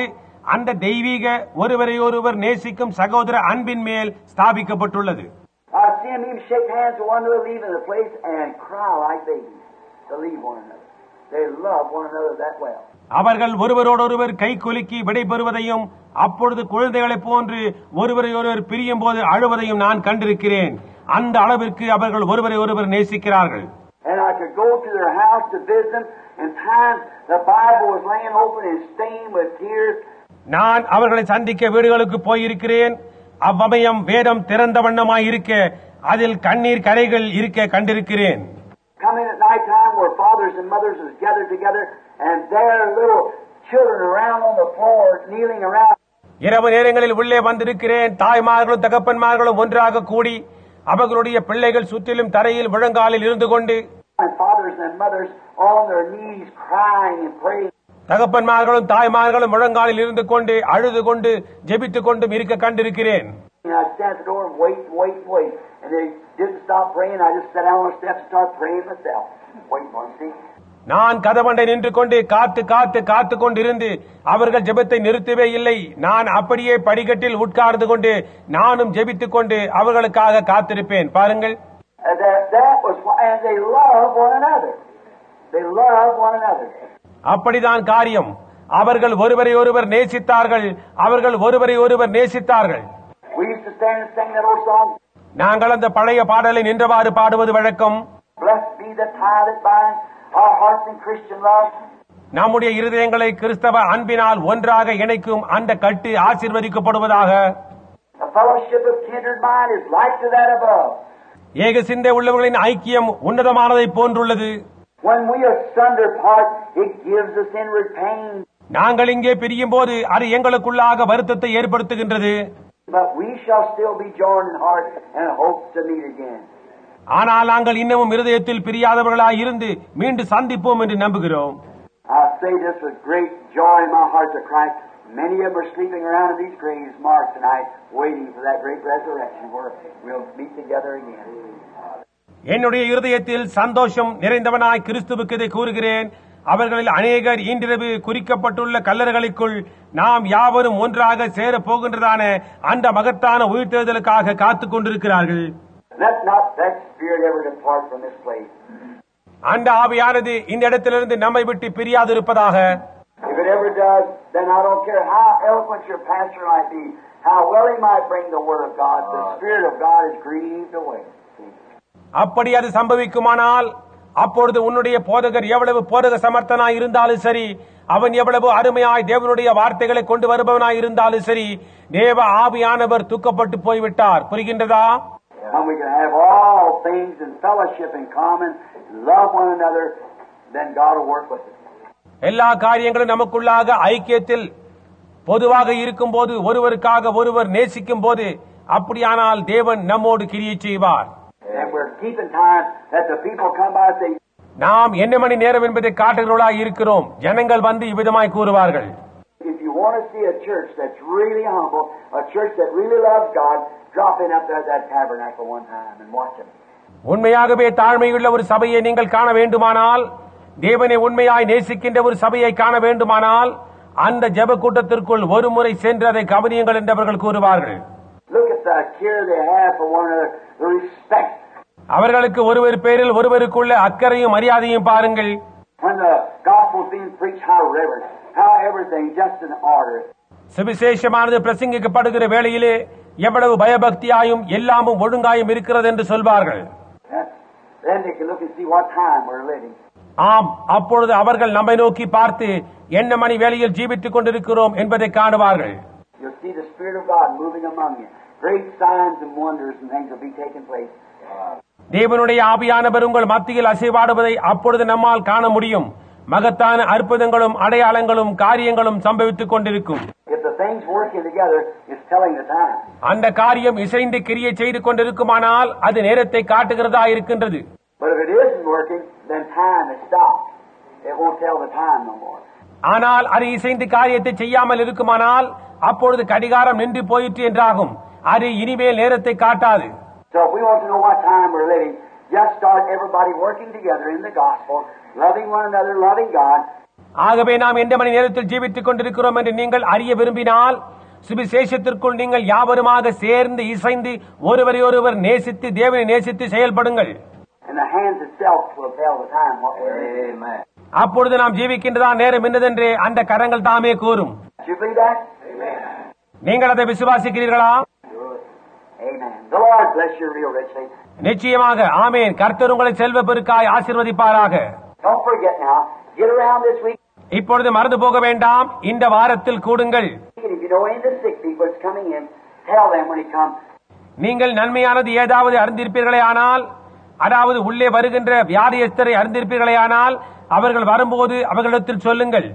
அந்த தெய்வீக ஒருவரை ஒருவர் நேசிக்கும் சகோதர அன்பின் மேல் ஸ்தாபிக்கப்பட்டுள்ளது. I see them even shake hands with one another leaving the place and cry like babies to leave one another. They love one another that well. அவர்கள் ஒருவரோடொருவர் கை குலுக்கி விடைபெறுவதையும் அப்பொழுது குழந்தைகளைப் போன்று ஒருவரை ஒருவர் பிரியும் போது அழுவதையும் நான் கண்டிருக்கிறேன். அந்த அளவிற்கு அவர்கள் ஒருவரை ஒருவர் நேசிக்கிறார்கள். And I could go to their house to visit them, and times the Bible was laying open and stained with tears. நான் அவர்களை சந்திக்க வீடுகளுக்கு போயிருக்கிறேன். அவ்வமயம் வேதம் திறந்த வண்ணமாய் இருக்க அதில் கண்ணீர் கரைகள் இருக்க கண்டிருக்கிறேன். Coming at night time where fathers and mothers was gathered together and their little children around on the floor kneeling around. இரவு நேரங்களில் உள்ளே வந்திருக்கிறேன். தாய்மார்களும் தகப்பன்மார்களும் ஒன்றாக கூடி அவர்களுடைய பிள்ளைகள் சுற்றிலும் தரையில் முழங்காலில் இருந்து கொண்டு And fathers and mothers on their knees crying and praying. தகப்பன்மார்களும் தாய்மார்களும் முழங்காலில் இருந்து கொண்டு அழுது கொண்டு ஜெபித்துக் கொண்டும் இருக்க கண்டிருக்கிறேன். And I stand at the door and wait, wait, wait. And they didn't stop praying. I just sat down on the steps and started praying myself. Waiting for them, see? நான் கதவண்டை நின்று கொண்டு காத்து காத்து காத்து கொண்டிருந்து அவர்கள் ஜெபத்தை நிறுத்தவே இல்லை. நான் அப்படியே படிக்கட்டில் உட்கார்ந்து கொண்டு நானும் ஜெபித்துக் கொண்டு அவர்களுக்காக காத்திருப்பேன். பாருங்கள், And that, that was why, and they love one another. They love one another. அப்படிதான் காரியம். அவர்கள் ஒருவரை ஒருவர் நேசித்தார்கள். அவர்கள் ஒருவரை ஒருவர் நேசித்தார்கள். We used to stand and sing that old song. நாங்கள் அந்த பழைய பாடலை நின்றவாறு பாடுவது வழக்கம். Blessed be the tie that binds our hearts in Christian love. நம்முடைய இருதயங்களை கிறிஸ்தவ அன்பினால் ஒன்றாக இணைக்கும் அந்த கட்டு ஆசீர்வதிக்கப்படுவதாக. The fellowship of kindred mind is like to that above. ஏக சிந்தை உள்ளவர்களின் ஐக்கியம் உன்னதமானதை போன்றுள்ளது. When we asunder part, it gives us inward pain. நாங்கள் இங்கே பிரியும் போது அது எங்களுக்குள்ளாக வருத்தத்தை ஏற்படுத்துகின்றது. But we shall still be joined in heart and hope to meet again. ஆனால் நாங்கள் இன்னமும் இருதயத்தில் பிரியாதவர்களாய் இருந்து மீண்டும் சந்திப்போம் என்று நம்புகிறோம். I say this with great joy in my heart to Christ. Many of them are sleeping around in these graves marked tonight, waiting for that great resurrection where we'll meet together again. என்னுடைய இருதயத்தில் சந்தோஷம் நிறைந்தவனாய் கிறிஸ்துவுக்கு இதை கூறுகிறேன். அவர்களில் அநேகர் இன்றிரவு குறிக்கப்பட்டுள்ள கல்லறைகளுக்குள் நாம் யாவரும் ஒன்றாக சேர போகின்றதான அந்த மகத்தான உயிர்த்தெழுதலுக்காக காத்துக் கொண்டிருக்கிறார்கள். Let not that spirit ever depart from this place. அந்த ஆவியானது இந்த இடத்திலிருந்து நம்மை விட்டு பிரியாது இருப்பதாக. If it ever does, then I don't care how eloquent your pastor might be, how well he might bring the word of God, the Spirit of God is grieved away. அப்படி அது சம்பவிக்குமானால் அப்பொழுது உன்னுடைய போதகர் எவ்வளவு போதக சமர்த்தனாய் இருந்தாலும் சரி, அவன் எவ்வளவு அருமையாய் தேவனுடைய வார்த்தைகளை கொண்டு வருபவனாய் இருந்தாலும் சரி, தேவ ஆவியானவர் தூக்கப்பட்டு போய்விட்டார். புரிகின்றதா? And we can have all things in fellowship in common, love one another, then God will work with us. எல்லா காரியங்களும் நமக்குள்ளாக ஐக்கியத்தில் பொதுவாக இருக்கும் போது, ஒருவருக்காக ஒருவர் நேசிக்கும் போது, அப்படியானால் தேவன் நம்மோடு கிரியை செய்வார். And we're keeping time that the people come by and say, நாம் என்ன மணி நேரம் என்பதை காட்டுகிறவர்களாய் இருக்கிறோம். ஜனங்கள் வந்து இவ்விதமாய் கூறுவார்கள். if you want to see a church that's really humble, a church that really loves God, drop in up there at that tabernacle one time and watch them. உண்மையாகவே தாழ்மையுள்ள ஒரு சபையை நீங்கள் காண வேண்டுமானால், தேவனை உண்மையாய் நேசிக்கின்ற ஒரு சபையை காண வேண்டுமானால், அந்த ஜெப கூட்டத்திற்குள் ஒரு முறை சென்று அதை கவனியுங்கள் என்று அவர்கள் கூறுவார்கள். Look at the care they have for one another, the respect. அவர்களுக்கு ஒருவர் பேரில் ஒருவருக்குள்ள அக்கறையும் மரியாதையும் பாருங்கள். When the gospel is being preached, how reverent, how everything just in order. சுவிசேஷமானது பிரசங்கிக்கப்படுகிற வேளையிலே எவ்வளவு பயபக்தியாயும் எல்லாமும் ஒழுங்காயும் இருக்கிறது என்று சொல்வார்கள். Then they can look and see what time we're living. ஆம், அப்பொழுது அவர்கள் நம்மை நோக்கி பார்த்து என்ன மணி வேளையில் ஜீவித்துக் கொண்டிருக்கிறோம் என்பதை காணுவார்கள். You'll see the Spirit of God moving among you. Great signs and wonders and things will be taking place. தேவனுடைய ஆவியானவர் உங்கள் மத்தியில் அசைவாடுவதை அப்பொழுது நம்மால் காண முடியும். மகத்தான அற்புதங்களும் அடையாளங்களும் காரியங்களும் சம்பவித்துக் கொண்டிருக்கும். If the things working together is telling the time. அந்த காரியம் இசைந்து கிரியை செய்து கொண்டிருக்குமானால் அது நேரத்தை காட்டுகிறதா இருக்கின்றது. But if it isn't working, then time is stopped. It won't tell the time no more. ஆனால் அது இசைந்து காரியத்தை செய்யாமல் இருக்குமானால் அப்பொழுது கடிகாரம் நின்று போயிற்று என்றாகும். அது இனிமேல் நேரத்தை காட்டாது. So if we want to know what time we're living, just start everybody working together in the gospel, loving one another, loving God. ஆகவே நாம் எந்த மணி நேரத்தில் ஜீவித்துக் கொண்டிருக்கிறோம் என்று நீங்கள் அறிய விரும்பினால் சுவிசேஷத்திற்குள் நீங்கள் யாவருமாக சேர்ந்து இசைந்து ஒருவரை ஒருவர் நேசித்து தேவனை நேசித்து செயல்படுங்கள். அப்பொழுது நாம் ஜீவிக்கின்றதா நேரம் என்னதென்று அந்த கரங்கள் தாமே கூறும். நீங்கள் அதை விசுவாசிக்கிறீர்களா? நிச்சயமாக. ஆமேன். கர்த்தர் உங்களை செல்வ பெருக்காய் ஆசீர்வதிப்பாராக. இப்பொழுது மறந்து போக வேண்டாம், இந்த வாரத்தில் கூடுங்கள். நீங்கள் நன்மையானது ஏதாவது அறிந்திருப்பீர்களே ஆனால், அதாவது உள்ளே வருகின்ற வியாதியஸ்தரை அறிந்திருப்பீர்களே ஆனால், அவர்கள் வரும்போது அவர்களிடத்தில் சொல்லுங்கள்.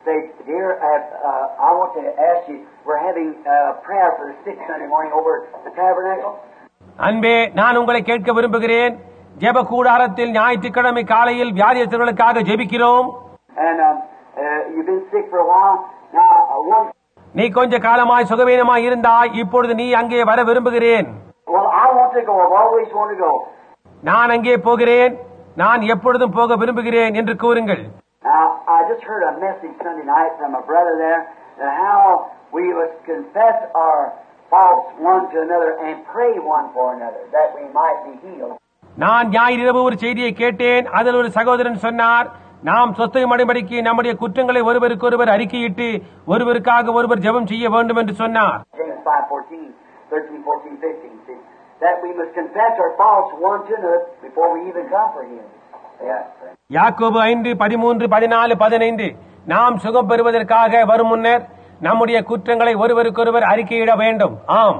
அன்பே, நான் உங்களை கேட்க விரும்புகிறேன். ஜெப கூடாரத்தில் ஞாயிற்றுக்கிழமை காலையில் வியாதியஸ்தர்களுக்காக ஜெபிக்கிறோம். நீ கொஞ்ச காலமாய் சுகவீனமாய் இருந்தாய், இப்பொழுது நீ அங்கே வர விரும்புகிறேன். நான் அங்கே போகிறேன், நான் எப்பொழுதும் போக விரும்புகிறேன் என்று கூறுங்கள். நான் ஞாயிறு ஒரு செய்தியை கேட்டேன். அதில் ஒரு சகோதரன் சொன்னார், நாம் சொத்தை மடிபடிக்கு நம்முடைய குற்றங்களை ஒருவருக்கு ஒருவர் அறிக்கையிட்டு ஒருவருக்காக ஒருவர் ஜெபம் செய்ய வேண்டும் என்று சொன்னார். யாக்கோபு ஐந்து பதிமூன்று பதினாலு பதினைந்து நாம் சுகம் பெறுவதற்காக வரும் முன்னர் நம்முடைய குற்றங்களை ஒருவருக்கொருவர் அறிக்கையிட வேண்டும். ஆம்,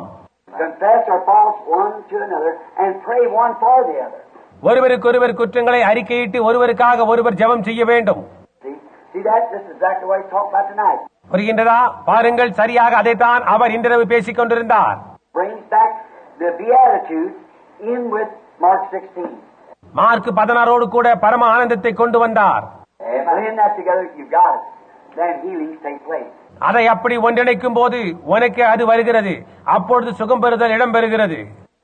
ஒருவருக்கொருவர் குற்றங்களை அறிக்கையிட்டு ஒருவருக்காக ஒருவர் ஜெபம் செய்ய வேண்டும். புரிகின்றதா? பாருங்கள், சரியாக அதைத்தான் அவர் இன்றிரவு பேசிக் கொண்டிருந்தார். மார்க் பதினாறோடு கூட பரம ஆனந்தத்தை கொண்டு வந்தார். அதை அப்படி ஒன்றிணைக்கும் போது உனக்கு அது வருகிறது, அப்பொழுது சுகம் பெறுதல் இடம் பெறுகிறது.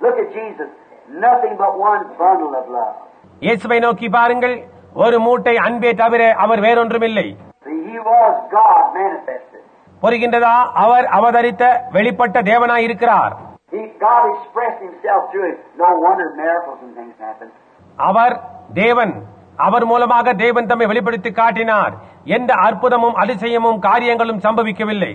இயேசுவை நோக்கி பாருங்கள், ஒரு மூட்டை அன்பே தவிர அவர் வேறொன்றுமில்லை. புரிகின்றதா? அவர் அவதரித்த வெளிப்பட்ட தேவனாய் இருக்கிறார். அவர் தேவன். அவர் மூலமாக தேவன் தம்மை வெளிப்படுத்தி காட்டினார். எந்த அற்புதமும் அதிசயமும் காரியங்களும் சம்பவிக்கவில்லை.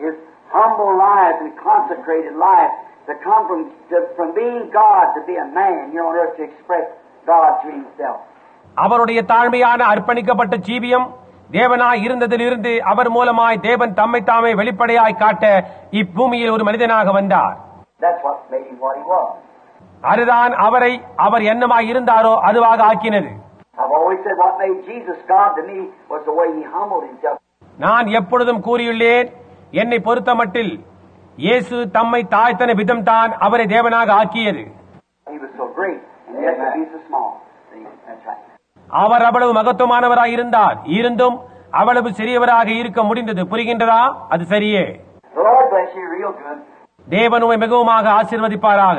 To come from, to, from being God to be a man here on earth to express God to himself. அவருடைய தாழ்மையான அர்ப்பணிக்கப்பட்ட ஜீவியம் தேவனாய் இருந்ததிலிருந்து அவர் மூலமாய் தேவன் தம்மை தாமே வெளிப்படையாய் காட்ட இப்பூமியில் ஒரு மனிதனாக வந்தார். That's what made him what he was. அதுதான் அவரை அவர் என்னமாய் இருந்தாரோ அதுவாக ஆக்கினது. I've always said what made Jesus God to me was the way he humbled himself. நான் எப்பொழுதும் கூறியுள்ளேன், என்னை பொறுத்தமட்டில் இயேசு தம்மை தாழ்த்தின விதம் தான் அவரை தேவனாக ஆக்கியது. அவர் அவ்வளவு மகத்துவமானவராய் இருந்தார், இருந்தும் அவ்வளவு சிறியவராக இருக்க முடிந்தது. புரிகின்றதா? அது சரியே. தேவன் உம்மை மிகவும் ஆசீர்வதிப்பாராக.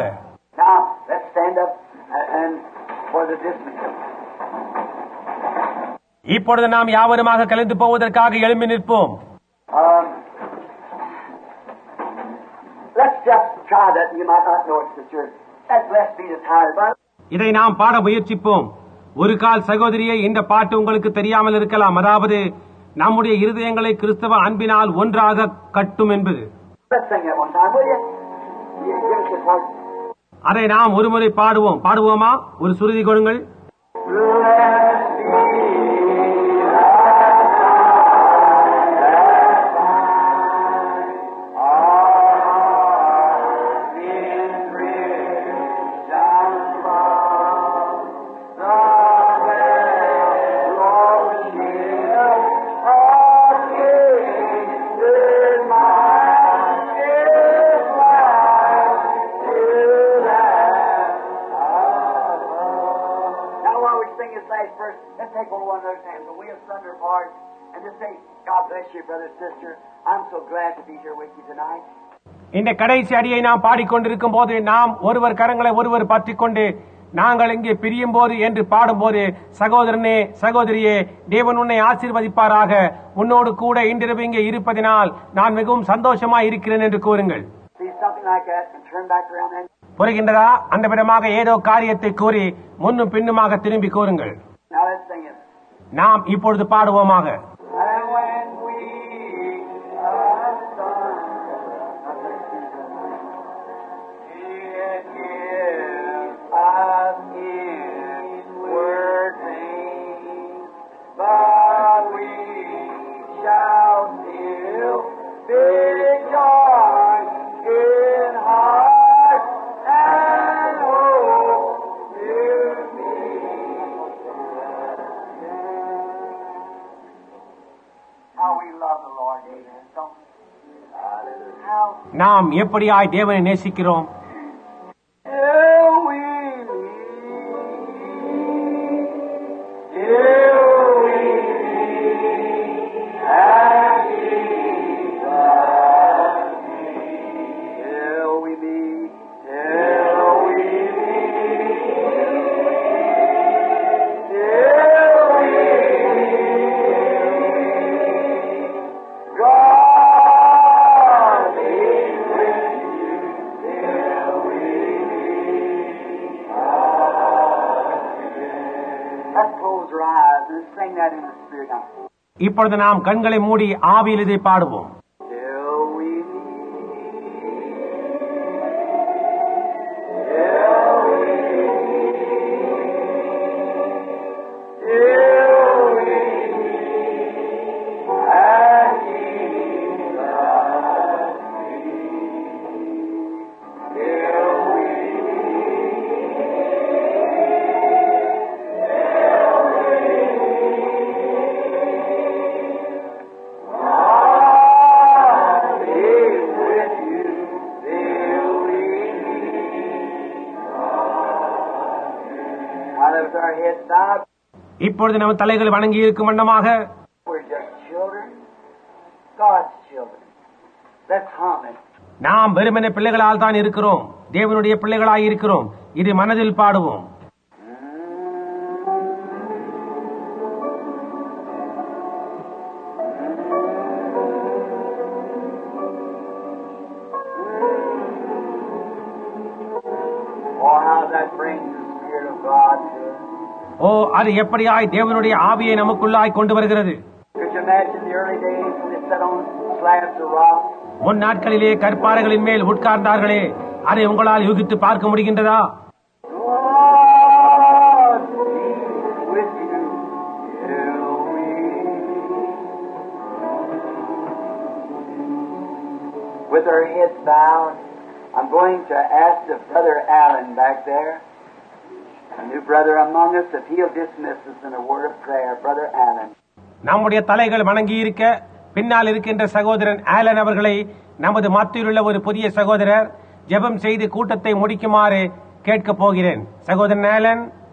இப்பொழுது நாம் யாவருமாக கலந்து போவதற்காக எழும்பி நிற்போம். இதை நாம் பாட முயற்சிப்போம். ஒரு கால் சகோதரியை, இந்த பாட்டு உங்களுக்கு தெரியாமல் இருக்கலாம். அதாவது நம்முடைய இருதயங்களை கிறிஸ்தவ அன்பினால் ஒன்றாக கட்டும் என்பது. அதை நாம் ஒருமுறை பாடுவோம். பாடுவோமா? ஒரு சுருதி கொடுங்கள். இந்த கடைசி அடியை நாம் பாடிக்கொண்டிருக்கும் போது நாம் ஒருவர் கரங்களை ஒருவர் பற்றிக் கொண்டு நாங்கள் இங்கே பிரியும் போது என்று பாடும்போது, சகோதரனே சகோதரியே, தேவன் உன்னை ஆசீர்வதிப்பாராக, உன்னோடு கூட இன்றிரவு இங்கே இருப்பதினால் நான் மிகவும் சந்தோஷமாய் இருக்கிறேன் என்று கூறுங்கள். புரிகின்றதா? அந்த விதமாக ஏதோ காரியத்தை கூறி முன்னும் பின்னுமாக திரும்பி கூறுங்கள். நாம் இப்பொழுது பாடுவோமாக. நாம் எப்படியாய் தேவனை நேசிக்கிறோம். இப்பொழுது நாம் கண்களை மூடி ஆவியில் இதை பாடுவோம். இப்பொழுது நம்ம தலைகள் வணங்கி இருக்கும் வண்ணமாக நாம் வெறுமனே பிள்ளைகளால் தான் இருக்கிறோம், தேவனுடைய பிள்ளைகளாய் இருக்கிறோம். இது மனதில் பாடுவோம். ஓ, அது எப்படியாய் தேவனுடைய ஆவியை நமக்குள்ளாய் கொண்டு வருகிறது. முன் நாட்களிலே கற்பாறைகளின் மேல் உட்கார்ந்தார்களே, அதை உங்களால் யூகித்து பார்க்க முடிகின்றதா? With our heads bowed, I'm going to ask the brother Allen back there, a new brother among us, if he'll dismiss us in a word of prayer. Brother Allen. நம்முடைய தலைகள் வணங்கி இருக்க பின்னால் இருக்கின்ற சகோதரன் ஆலன் அவர்களை நமது மத்தியில் உள்ள ஒரு புதிய சகோதரர் ஜெபம் செய்து கூட்டத்தை முடிக்குமாறு கேட்க போகிறேன். சகோதரன் ஆலன்.